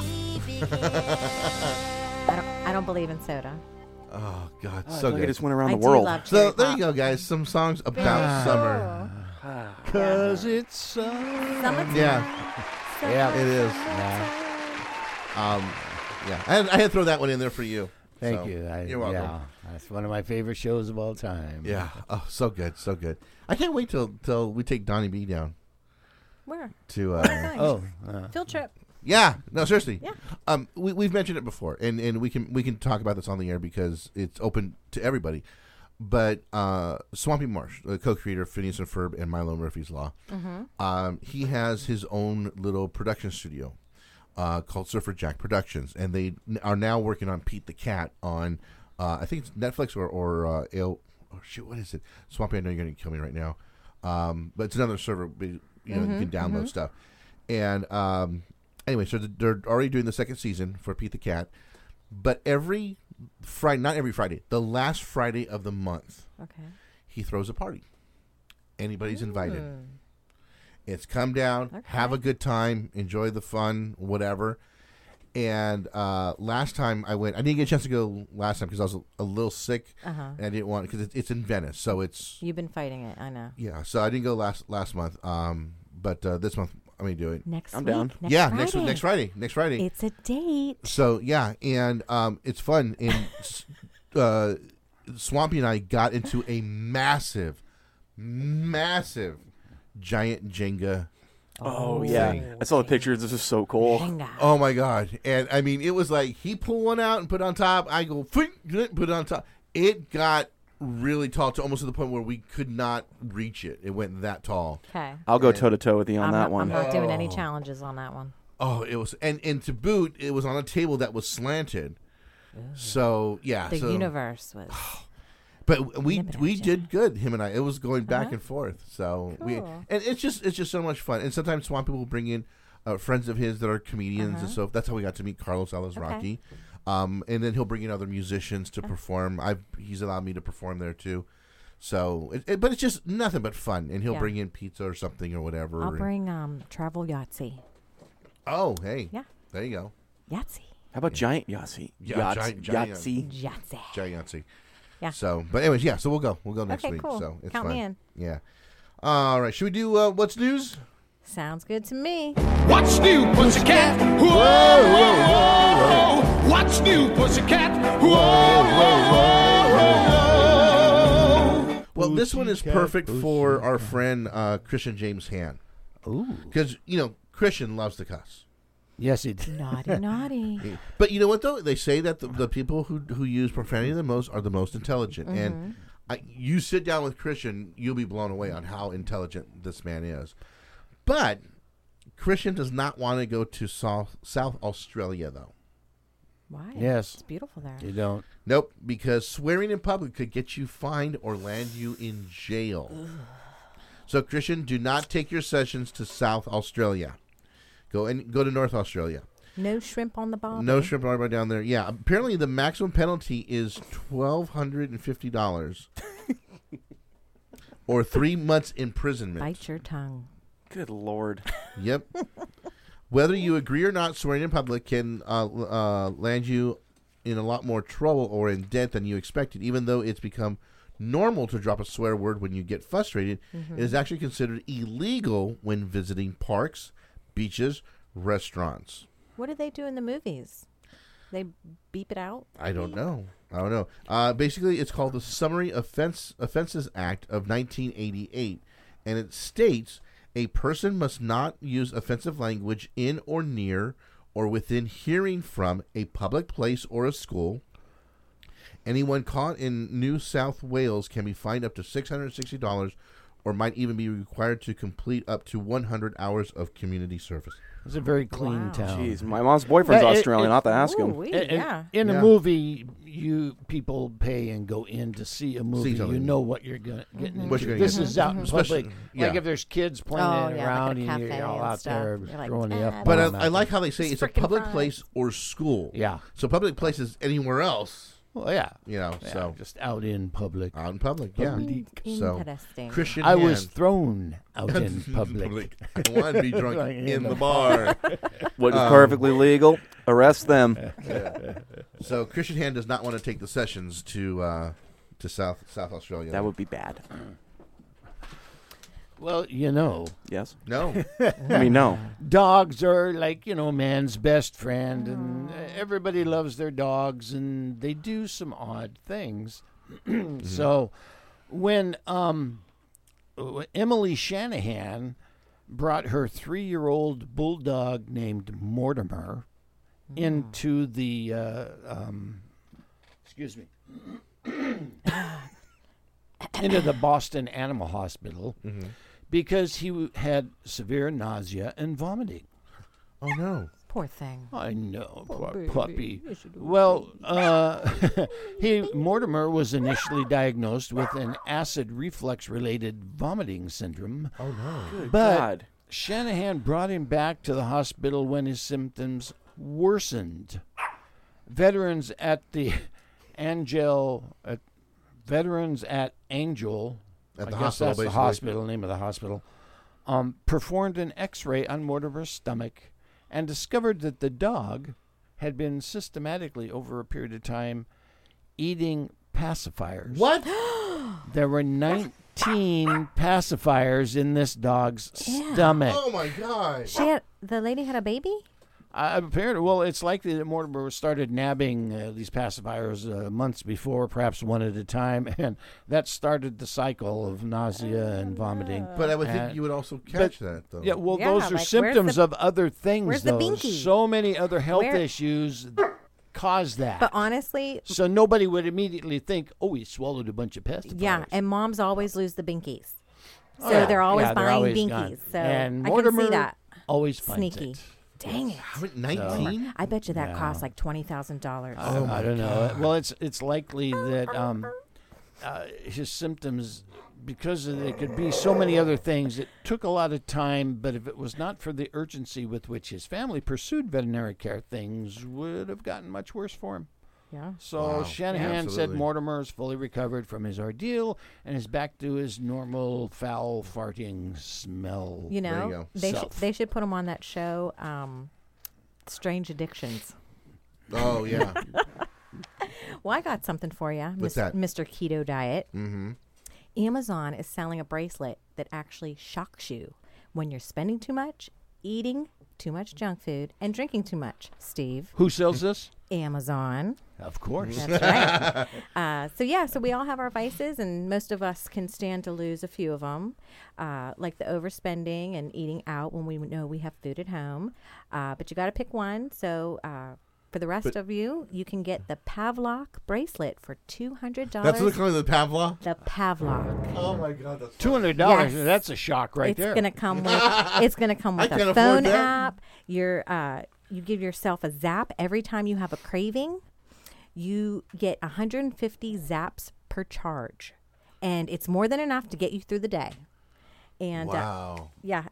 I don't believe in soda. Oh, God, Oh, so I feel like good. it just went around I the do world. love So cherry there pop. you go, guys. Some songs about summer. Cause it's summer. Yeah. Yeah, It is. Yeah. Yeah. I had to throw that one in there for you. Thank So, you. You're welcome. Yeah, that's one of my favorite shows of all time. Yeah. Oh, so good. So good. I can't wait till we take Donnie B down Where? to. Field trip. Yeah. No, seriously. Yeah. We've mentioned it before, and we can talk about this on the air because it's open to everybody. But Swampy Marsh, the co-creator of Phineas and Ferb and Milo Murphy's Law, he has his own little production studio called Surfer Jack Productions, and they are now working on Pete the Cat on I think it's Netflix or shoot, what is it? Swampy, I know you're going to kill me right now, but it's another server. You can download stuff, and anyway, so they're already doing the second season for Pete the Cat, but every Friday, not every Friday, the last Friday of the month, he throws a party. Anybody's invited. It's come down, have a good time, enjoy the fun, whatever. And last time I went, I didn't get a chance to go last time because I was a little sick, and I didn't want, because it's in Venice, so it's. You've been fighting it, I know. Yeah, so I didn't go last month, but this month I'm gonna do it. I'm down. Next Friday. It's a date. So yeah, and it's fun. And Swampy and I got into a massive giant Jenga. Oh yeah, I saw the pictures. This is so cool. Jenga. Oh my god! And I mean, it was like he pulled one out and put it on top. I go put it on top. It got really tall, to almost to the point where we could not reach it. It went that tall. Okay. I'll go toe to toe with you on that one. I'm not doing any challenges on that one. Oh, it was, and to boot, it was on a table that was slanted. So yeah, The universe was. But we did good, him and I. It was going back and forth. So Cool. and it's just so much fun. And sometimes Swampy will bring in friends of his that are comedians and so that's how we got to meet Carlos Alazraqui. And then he'll bring in other musicians to perform. He's allowed me to perform there too. So, but it's just nothing but fun. And he'll bring in pizza or something or whatever. I'll bring Travel Yahtzee. Oh, hey. Yeah. There you go. Yahtzee. How about Giant Yahtzee? Giant Yahtzee. Giant Yahtzee. Yeah. So, but anyways, yeah. So we'll go next week. Cool. So it's Count fun. me in. Yeah. All right. Should we do what's news? Sounds good to me. What's new, pussycat? Whoa, whoa, whoa, whoa. What's new, pussycat? Whoa, whoa, whoa, whoa. Well, this one is perfect for our friend Christian James Han. Ooh. Because, Christian loves to cuss. Yes, he did. Naughty. But you know what, though? They say that the people who use profanity the most are the most intelligent. And you sit down with Christian, you'll be blown away on how intelligent this man is. But Christian does not want to go to South Australia, though. Why? Yes. It's beautiful there. You don't. Nope, because swearing in public could get you fined or land you in jail. So, Christian, do not take your sessions to South Australia. Go to North Australia. No shrimp on the bottom. No shrimp on down there. Yeah, apparently the maximum penalty is $1,250 or 3 months imprisonment. Bite your tongue. Good Lord. Yep. Whether you agree or not, swearing in public can land you in a lot more trouble or in debt than you expected. Even though it's become normal to drop a swear word when you get frustrated, it is actually considered illegal when visiting parks, beaches, restaurants. What do they do in the movies? They beep it out? I don't know. Basically, it's called the Summary Offenses Act of 1988, and it states a person must not use offensive language in or near or within hearing from a public place or a school. Anyone caught in New South Wales can be fined up to $660 or might even be required to complete up to 100 hours of community service. It's a very clean town. Jeez, my mom's boyfriend's Australian. I'll have to ask him. In a movie, people pay and go in to see a movie. You know what you're getting into. This is out in public. Like if there's kids playing around and you're all out there throwing the F-bomb. But I like how they say it's a public place or school. Yeah. So public place is anywhere else. Well, yeah. So just out in public. Out in public, yeah. So interesting. Christian I was thrown out in public. I wanted to be drunk in the bar. What is perfectly legal? Arrest them. So Christian Han does not want to take the sessions to South Australia. That would be bad. Well, Yes. No. I mean, no. Dogs are like, man's best friend, and everybody loves their dogs, and they do some odd things. So when Emily Shanahan brought her 3-year-old bulldog named Mortimer into the, into the Boston Animal Hospital, because he had severe nausea and vomiting. Oh, no. Poor thing. I know, Poor poor baby. puppy. Yes, you do. Well, Mortimer was initially diagnosed with an acid reflux-related vomiting syndrome. Oh no! Good But God. Shanahan brought him back to the hospital when his symptoms worsened. Veterans at Angel, I At the guess hospital, that's the basically. hospital, name of the hospital, performed an X-ray on Mortimer's stomach and discovered that the dog had been systematically, over a period of time, eating pacifiers. What? There were 19 pacifiers in this dog's stomach. Oh my God! The lady had a baby? Apparently, well, it's likely that Mortimer started nabbing these pacifiers months before, perhaps one at a time, and that started the cycle of nausea and vomiting. But I would think you would also catch that, though. Yeah, well, those are symptoms of other things, where's though. the binky? So many other health Where- issues cause that. But honestly, So nobody would immediately think, oh, he swallowed a bunch of pacifiers. yeah, and moms always lose the binkies. So Oh, yeah. they're always Yeah, they're buying always binkies. gone. So And I Mortimer can see that. always finds Sneaky. it. Dang it. 19? I bet you that Yeah. costs like $20,000. I don't know. Well, it's likely that his symptoms, because there could be so many other things, it took a lot of time. But if it was not for the urgency with which his family pursued veterinary care, things would have gotten much worse for him. Yeah. So Wow. Shanahan said Absolutely. Mortimer is fully recovered from his ordeal and is back to his normal foul farting smell. You know, go. they should put him on that show, Strange Addictions. Oh yeah. Well, I got something for you, What's that? Mr. Keto Diet. Mm-hmm. Amazon is selling a bracelet that actually shocks you when you're spending too much, eating too much junk food, and drinking too much. Steve. Who sells this? Amazon. Of course. That's right. So we all have our vices, and most of us can stand to lose a few of them, like the overspending and eating out when we know we have food at home. But you got to pick one. So for the rest of you, you can get the Pavlok bracelet for $200. That's what they call it, the Pavlov? The Pavlok. Oh my God, that's $200. Yes. That's a shock right It's there. gonna come with. It's gonna come with I can't a afford phone that. app. You give yourself a zap every time you have a craving. You get 150 zaps per charge, and it's more than enough to get you through the day. And wow.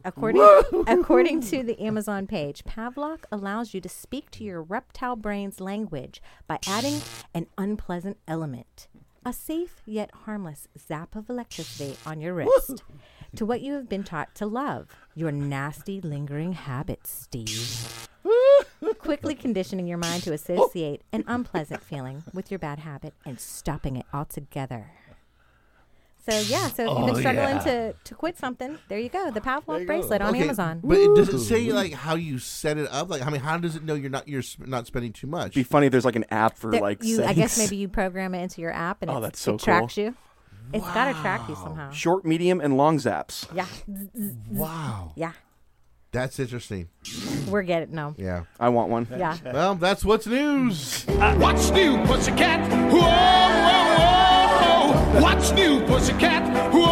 according to the Amazon page, Pavlok allows you to speak to your reptile brain's language by adding an unpleasant element, a safe yet harmless zap of electricity on your wrist, to what you have been taught to love, your nasty, lingering habits, Steve. Quickly conditioning your mind to associate an unpleasant feeling with your bad habit and stopping it altogether. So if you've been struggling to quit something, there you go. The Pavlok bracelet on Amazon. But does it say like how you set it up? Like, I mean, how does it know you're not spending too much? It'd be funny if there's like an app for I guess settings. maybe you program it into your app and That's so it tracks cool. you. It's got to track you somehow. Short, medium, and long zaps. Yeah. Wow. Yeah. That's interesting. We're getting no. Yeah. I want one. Yeah. Well, that's what's news. What's new, pussycat? Whoa, whoa, whoa. What's new, pussycat? Whoa,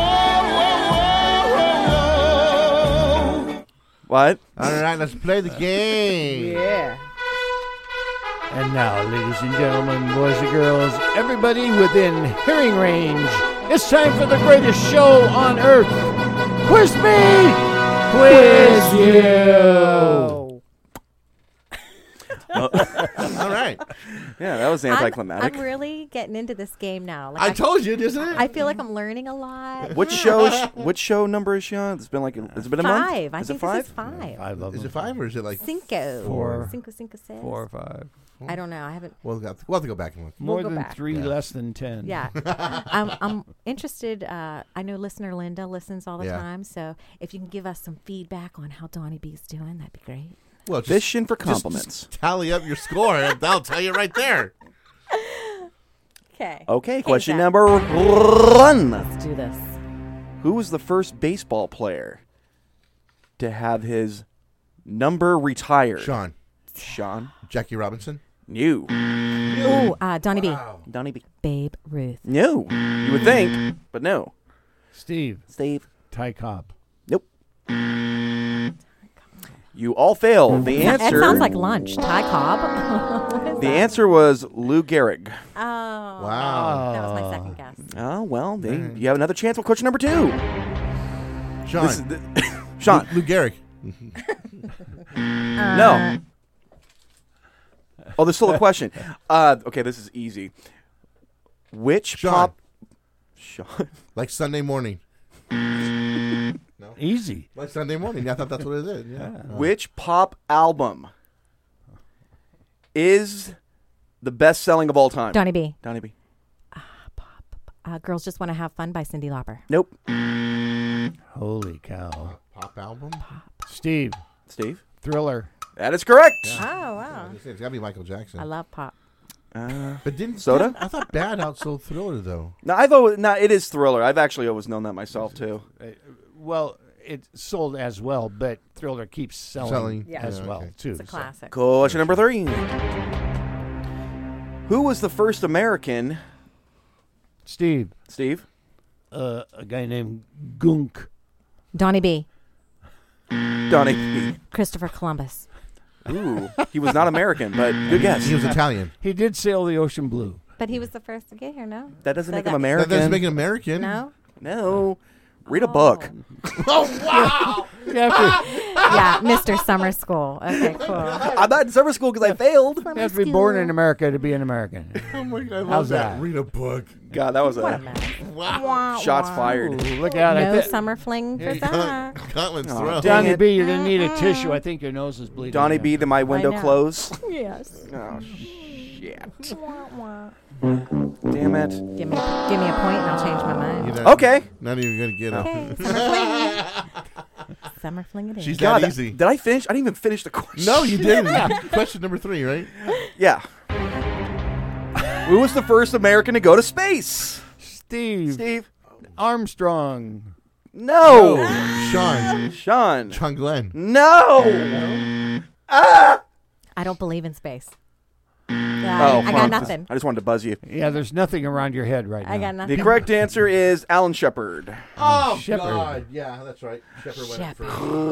whoa, whoa, whoa. What? All right, let's play the game. Yeah. And now, ladies and gentlemen, boys and girls, everybody within hearing range, it's time for the greatest show on earth. Quiz me! Quiz you! All right. Yeah, that was anticlimactic. I'm really getting into this game now. I told you, isn't it? I feel like I'm learning a lot. Which show number is she on? It's been has it been a month? Five. I Is think it this is 5? five. Is it 5 or is it like Cinco. 4. Cinco says. 4 or 5. I don't know. I haven't. We'll have to go back and look. More go than back. 3, less than 10. Yeah. I'm interested. I know listener Linda listens all the Yeah. time. So if you can give us some feedback on how Donnie B's doing, that'd be great. Well, Fishing for compliments. Just tally up your score, and that'll tell you right there. Okay. Okay, question Zach. number 1. Let's do this. Who was the first baseball player to have his number retired? Sean. Jackie Robinson. No. Ooh, Donnie B. Donnie B. Babe Ruth. No. You would think, but no. Steve. Steve. Ty Cobb. Nope. You all failed. The That answer. sounds like lunch. Ty Cobb. What is The that? answer was Lou Gehrig. Oh. Wow. That was my second guess. Oh, well, you have another chance with question number 2. Sean. This is Sean. Lou Gehrig. No. Oh, there's still a question. Okay, this is easy. Which Sean. pop... Sean. Like Sunday morning. No? Easy. Like Sunday morning. I thought that's what it is. Yeah. Which pop album is the best selling of all time? Donnie B. Donnie B. Girls Just Want to Have Fun by Cyndi Lauper. Nope. Holy cow. Pop album? Steve. Thriller. That is correct. Oh, wow. It's got to be Michael Jackson. I love pop. But didn't Soda? I thought Bad outsold Thriller though. No, it is Thriller. I've actually always known that myself too. Well, it sold as well, but Thriller keeps selling as well, too. It's a classic. Question number 3. Who was the first American? Steve. A guy named Gunk. Donnie B. Donnie B. Christopher Columbus. Ooh, he was not American, but good guess. He was Italian. He did sail the ocean blue. But he was the first to get here, no? That doesn't make him American. That doesn't make him American. No? No. Read a book. Oh, wow. Yeah, Mr. Summer School. Okay, cool. I'm not in summer school because I failed. You have to be born in America to be an American. Oh my God, I love How's that. that? Read a book. God, that was What a a mess. Wow. shots fired. Ooh, look out. No summer fling for Yeah, Zach. Gauntlet's Oh, thrown. dang Donnie it. B, you're going to need a tissue. I think your nose is bleeding. Donnie B, did my window know. close? Yes. Oh, shit. Damn it. Give me a point and I'll change my mind. You're not- Okay. Not even going to get Okay, it. summer fling. Summer fling it is. She's God, that easy. did I finish? I didn't even finish the question. No, you didn't. Question number 3, right? Yeah. Who was the first American to go to space? Steve. Armstrong. No. Sean. Sean. Glenn. No. Ah. I don't believe in space. Oh, I fuck. got nothing. I just wanted to buzz you. Yeah, there's nothing around your head right now. I got nothing. The correct answer is Alan Shepard. Oh, Shepherd. God. Yeah, that's right. Shepherd went Shepherd.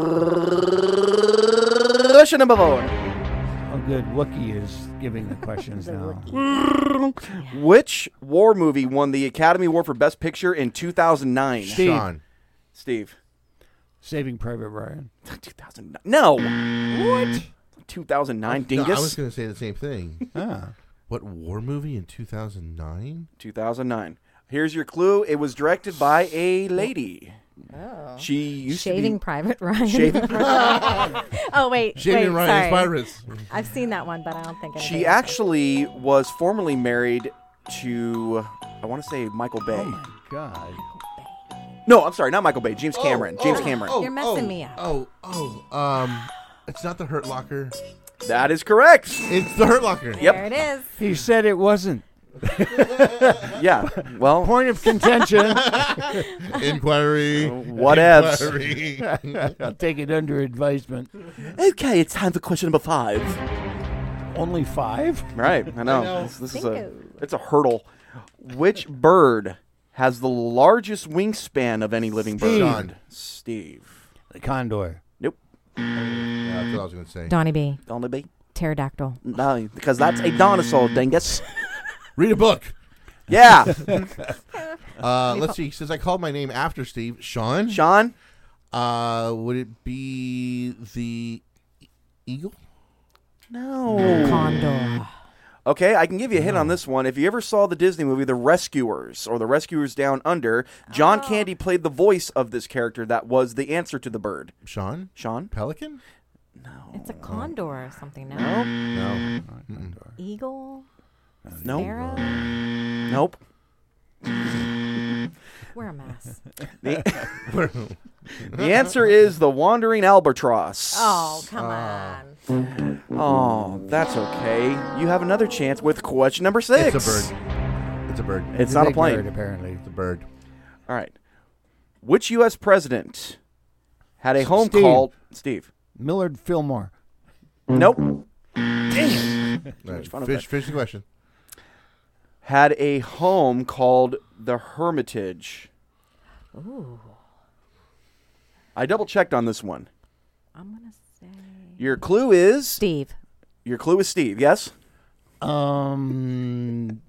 first. Question number 4. Oh, good. Wookie is giving the questions now. Which war movie won the Academy Award for Best Picture in 2009? Sean. Steve. Saving Private Ryan. 2009. No. What? 2009, No, dingus. I was going to say the same thing. Ah. What war movie in 2009? 2009. Here's your clue. It was directed by a lady. Oh. She used Shaving to be... Private Ryan. Shaving Private Oh, wait. Shaving wait, Ryan's sorry. Pirates. I've seen that one, but I don't think anything She else. actually was formerly married to, I want to say, Michael Bay. Oh, my God. No, I'm sorry, not Michael Bay. James Cameron. James Cameron. You're messing me up. It's not the Hurt Locker. That is correct. It's the Hurt Locker. Yep. There it is. He said it wasn't. Yeah. Well, Point of contention. Inquiry. Whatevs. Inquiry. I'll take it under advisement. Okay, it's time for question number 5. Only 5? Right, I know. I know. This is it's a hurdle. Which bird has the largest wingspan of any living bird? Sean. Steve. The condor. Nope. Yeah, that's what I was going to say. Donnie B. Donnie B. Pterodactyl. No, because that's a dinosaur, dingus. Read a book. Yeah. Let's see. Since I called my name after Steve, Sean. Sean? Would it be the eagle? No. Condor. Okay, I can give you a hint on this one. If you ever saw the Disney movie The Rescuers or The Rescuers Down Under, John Candy played the voice of this character that was the answer to the bird. Sean? Sean? Pelican? No. It's a condor or something, no? No. No. Eagle? Nope. Sparrow? Nope. We're a mess. The answer is the Wandering Albatross. Oh, come on. Oh, that's okay. You have another chance with question number 6. It's a bird. It's a bird. It's not a big plane. bird, apparently. It's a bird. All right. Which U.S. president had a home Steve. called... Steve. Millard Fillmore. Nope. Dang it. All right, fun of finish the question. Had a home called the Hermitage. Ooh. I double-checked on this one. I'm going to Your clue is Steve. Your clue is Steve. Yes. Adams.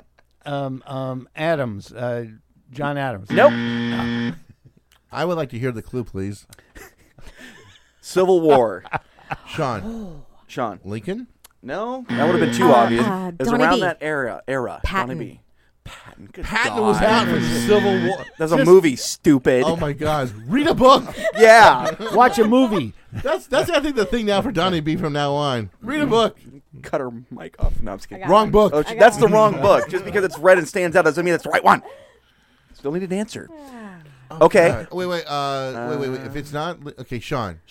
John Adams. Nope. I would like to hear the clue, please. Civil War. Sean. Lincoln? No, that would have been too obvious. It was Donnie around B. that era. Patton. Donnie B. Patton. Good Patton God. was out for Civil War. That's a movie, stupid. Oh my God! Read a book. Yeah. Watch a movie. That's I think the thing now for Donnie B from now on. Read a book. Cut her mic off. No, I'm just kidding. Wrong book. Oh, that's the wrong book. Just because it's red and stands out doesn't mean it's the right one. Still need an answer. Okay. Wait. If it's not, okay, Sean.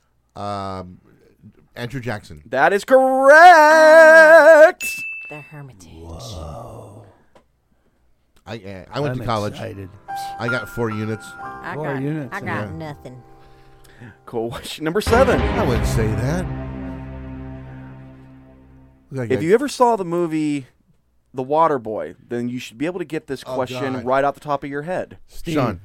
Andrew Jackson. That is correct. The Hermitage. Whoa. I went to college. Excited. I got 4 units. I 4 units. got Yeah. nothing. Question number 7. I wouldn't say that. If you ever saw the movie The Water Boy, then you should be able to get this question God. right off the top of your head. Sean.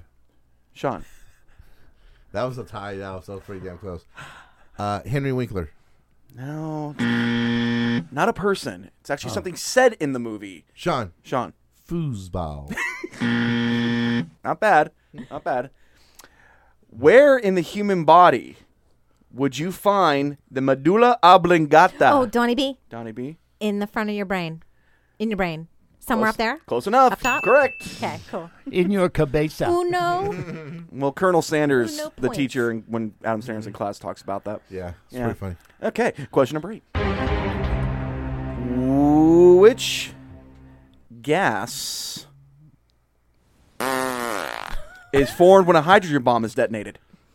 That was a tie. That was pretty damn close. Henry Winkler. No. Not a person. It's actually something said in the movie. Sean. Foosball. Not bad. Where in the human body would you find the medulla oblongata? Oh, Donnie B. Donnie B. In the front of your brain. In your brain. Somewhere Close- up there? Close enough. Up top? Correct. Okay, cool. In your cabeza. Uno. Well, Colonel Sanders, No the points. teacher, when Adam Sanders in class talks about that. Yeah, it's pretty funny. Okay, question number 8. Which gas is formed when a hydrogen bomb is detonated?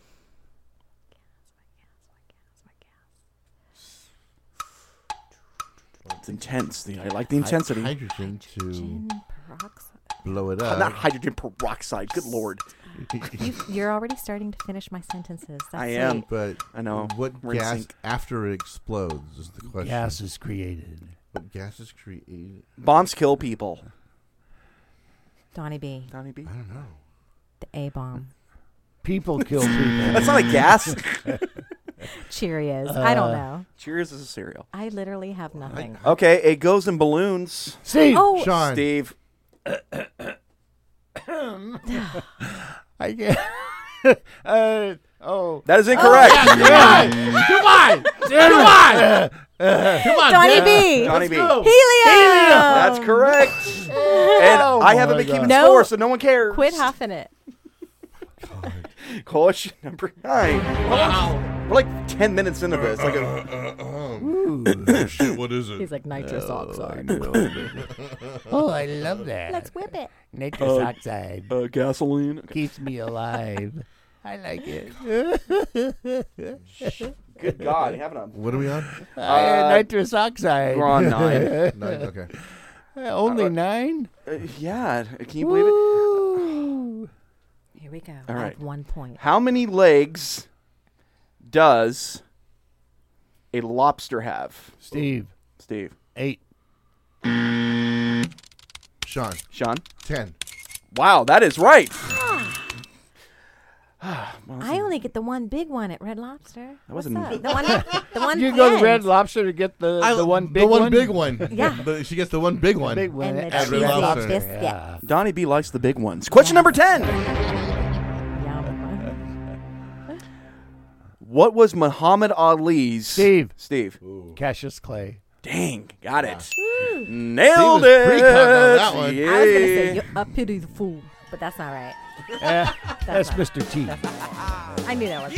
It's intense. I like the intensity. Hydrogen to blow it up. Not hydrogen peroxide. Good Lord. You're already starting to finish my sentences. That's I am. sweet. But I know. What We're in gas sync. after it explodes is the question. Gas is created. What gas is created? Bombs kill people. Donnie B. Donnie B. I don't know. The A-bomb. People kill people. That's not a gas. Cheerios. I don't know. Cheerios is a cereal. I literally have nothing. Okay, it goes in balloons. Steve. Oh. Sean. Steve. I get. That is incorrect. Come on, Donnie Dad. B. Johnny B. Helium. That's correct. And I haven't been keeping No. score, so no one cares. Quit huffing it. Question number 9. Wow. We're like 10 minutes into this. Like Oh, shit, what is it? He's like nitrous oxide. Oh, I love that. Let's whip it. Nitrous oxide gasoline. keeps me alive. I like it. Good God. You having a... What are we on? Nitrous oxide. We're on 9. 9, okay. Only 9? Yeah. Can you believe it? Ooh. Here we go. All I right. have 1 point. How many legs does a lobster have? Steve. 8. Sean. 10. Wow, that is right. I only get the one big one at Red Lobster. What's wasn't- up? The one. You at go the to end. Red Lobster to get the one big The one one? big one. Yeah. She gets the one big one. Big one. And the At cheesy Red Lobster. biscuit. Yeah. Donnie B likes the big ones. Question number 10. Yum. What was Muhammad Ali's... Steve. Cassius Clay. Dang, got it. He Nailed was it. pretty confident on that one. Yeah. I was gonna say I pity the fool, but that's not right. That's Mr. T. I knew that wasn't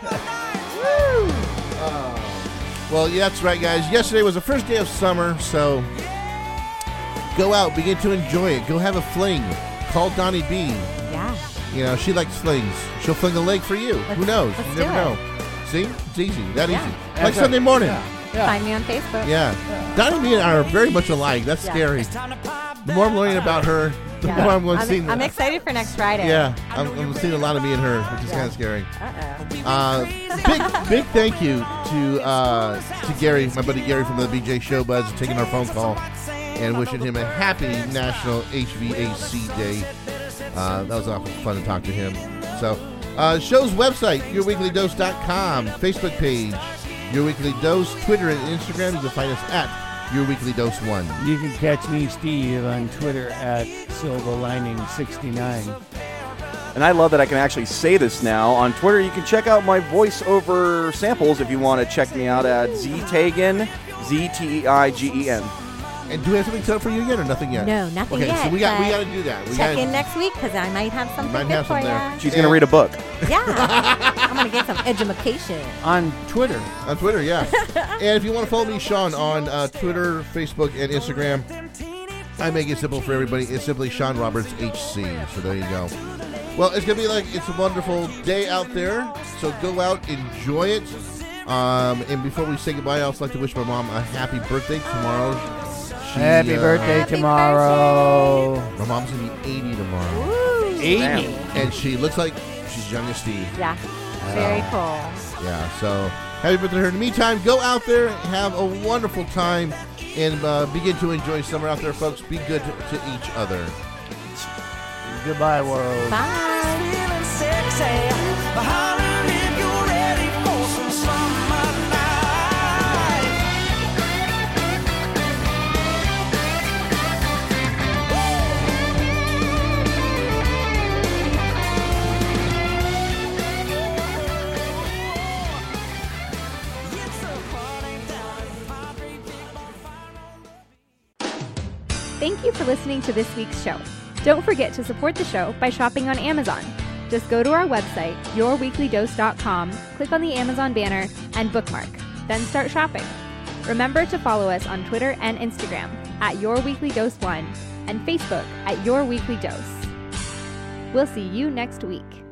right. Well, yeah, that's right, guys. Yesterday was the first day of summer, so go out, begin to enjoy it. Go have a fling. Call Donnie B. Yeah. You know, she likes flings. She'll fling a leg for you. Who knows? let's You do never it. know. See? It's easy. That Yeah. easy. Like Sunday morning. Find me on Facebook. Yeah. Donnie and me are very much alike. That's Yeah. scary. The more I'm learning about her, the Yeah. more I'm going to see. I'm excited for next Friday. Yeah, I'm seeing a lot of me and her, which is kind of scary. Uh-oh. Big thank you to Gary, my buddy Gary from the BJ Show Buds, taking our phone call and wishing him a happy National HVAC Day. That was awful fun to talk to him. So, show's website, yourweeklydose.com, Facebook page, Your Weekly Dose, Twitter and Instagram. You can find us at Your Weekly Dose 1. You can catch me, Steve, on Twitter at SilverLining69. And I love that I can actually say this now. On Twitter, you can check out my voiceover samples if you want to check me out at Zteigen, Zteigen. And do we have something set up for you yet or nothing yet? No, nothing yet. Okay, so we got to do that. Check in next week because I might have something good for you. She's going to read a book. Yeah. I'm going to get some education. On Twitter. On Twitter, yeah. And if you want to follow me, Sean, on Twitter, Facebook, and Instagram, I make it simple for everybody. It's simply Sean Roberts HC. So there you go. Well, it's going to be it's a wonderful day out there. So go out, enjoy it. And before we say goodbye, I'd also like to wish my mom a happy birthday tomorrow. Happy birthday tomorrow. My mom's going to be 80 tomorrow. Woo. 80. And she looks like she's young as Steve. Yeah. Very cool. Yeah, so happy birthday to her. In the meantime, go out there, have a wonderful time, and begin to enjoy summer out there, folks. Be good to each other. Goodbye, world. Bye. Thank you for listening to this week's show. Don't forget to support the show by shopping on Amazon. Just go to our website, yourweeklydose.com, click on the Amazon banner, and bookmark. Then start shopping. Remember to follow us on Twitter and Instagram at YourWeeklyDose1 and Facebook at Your Weekly Dose. We'll see you next week.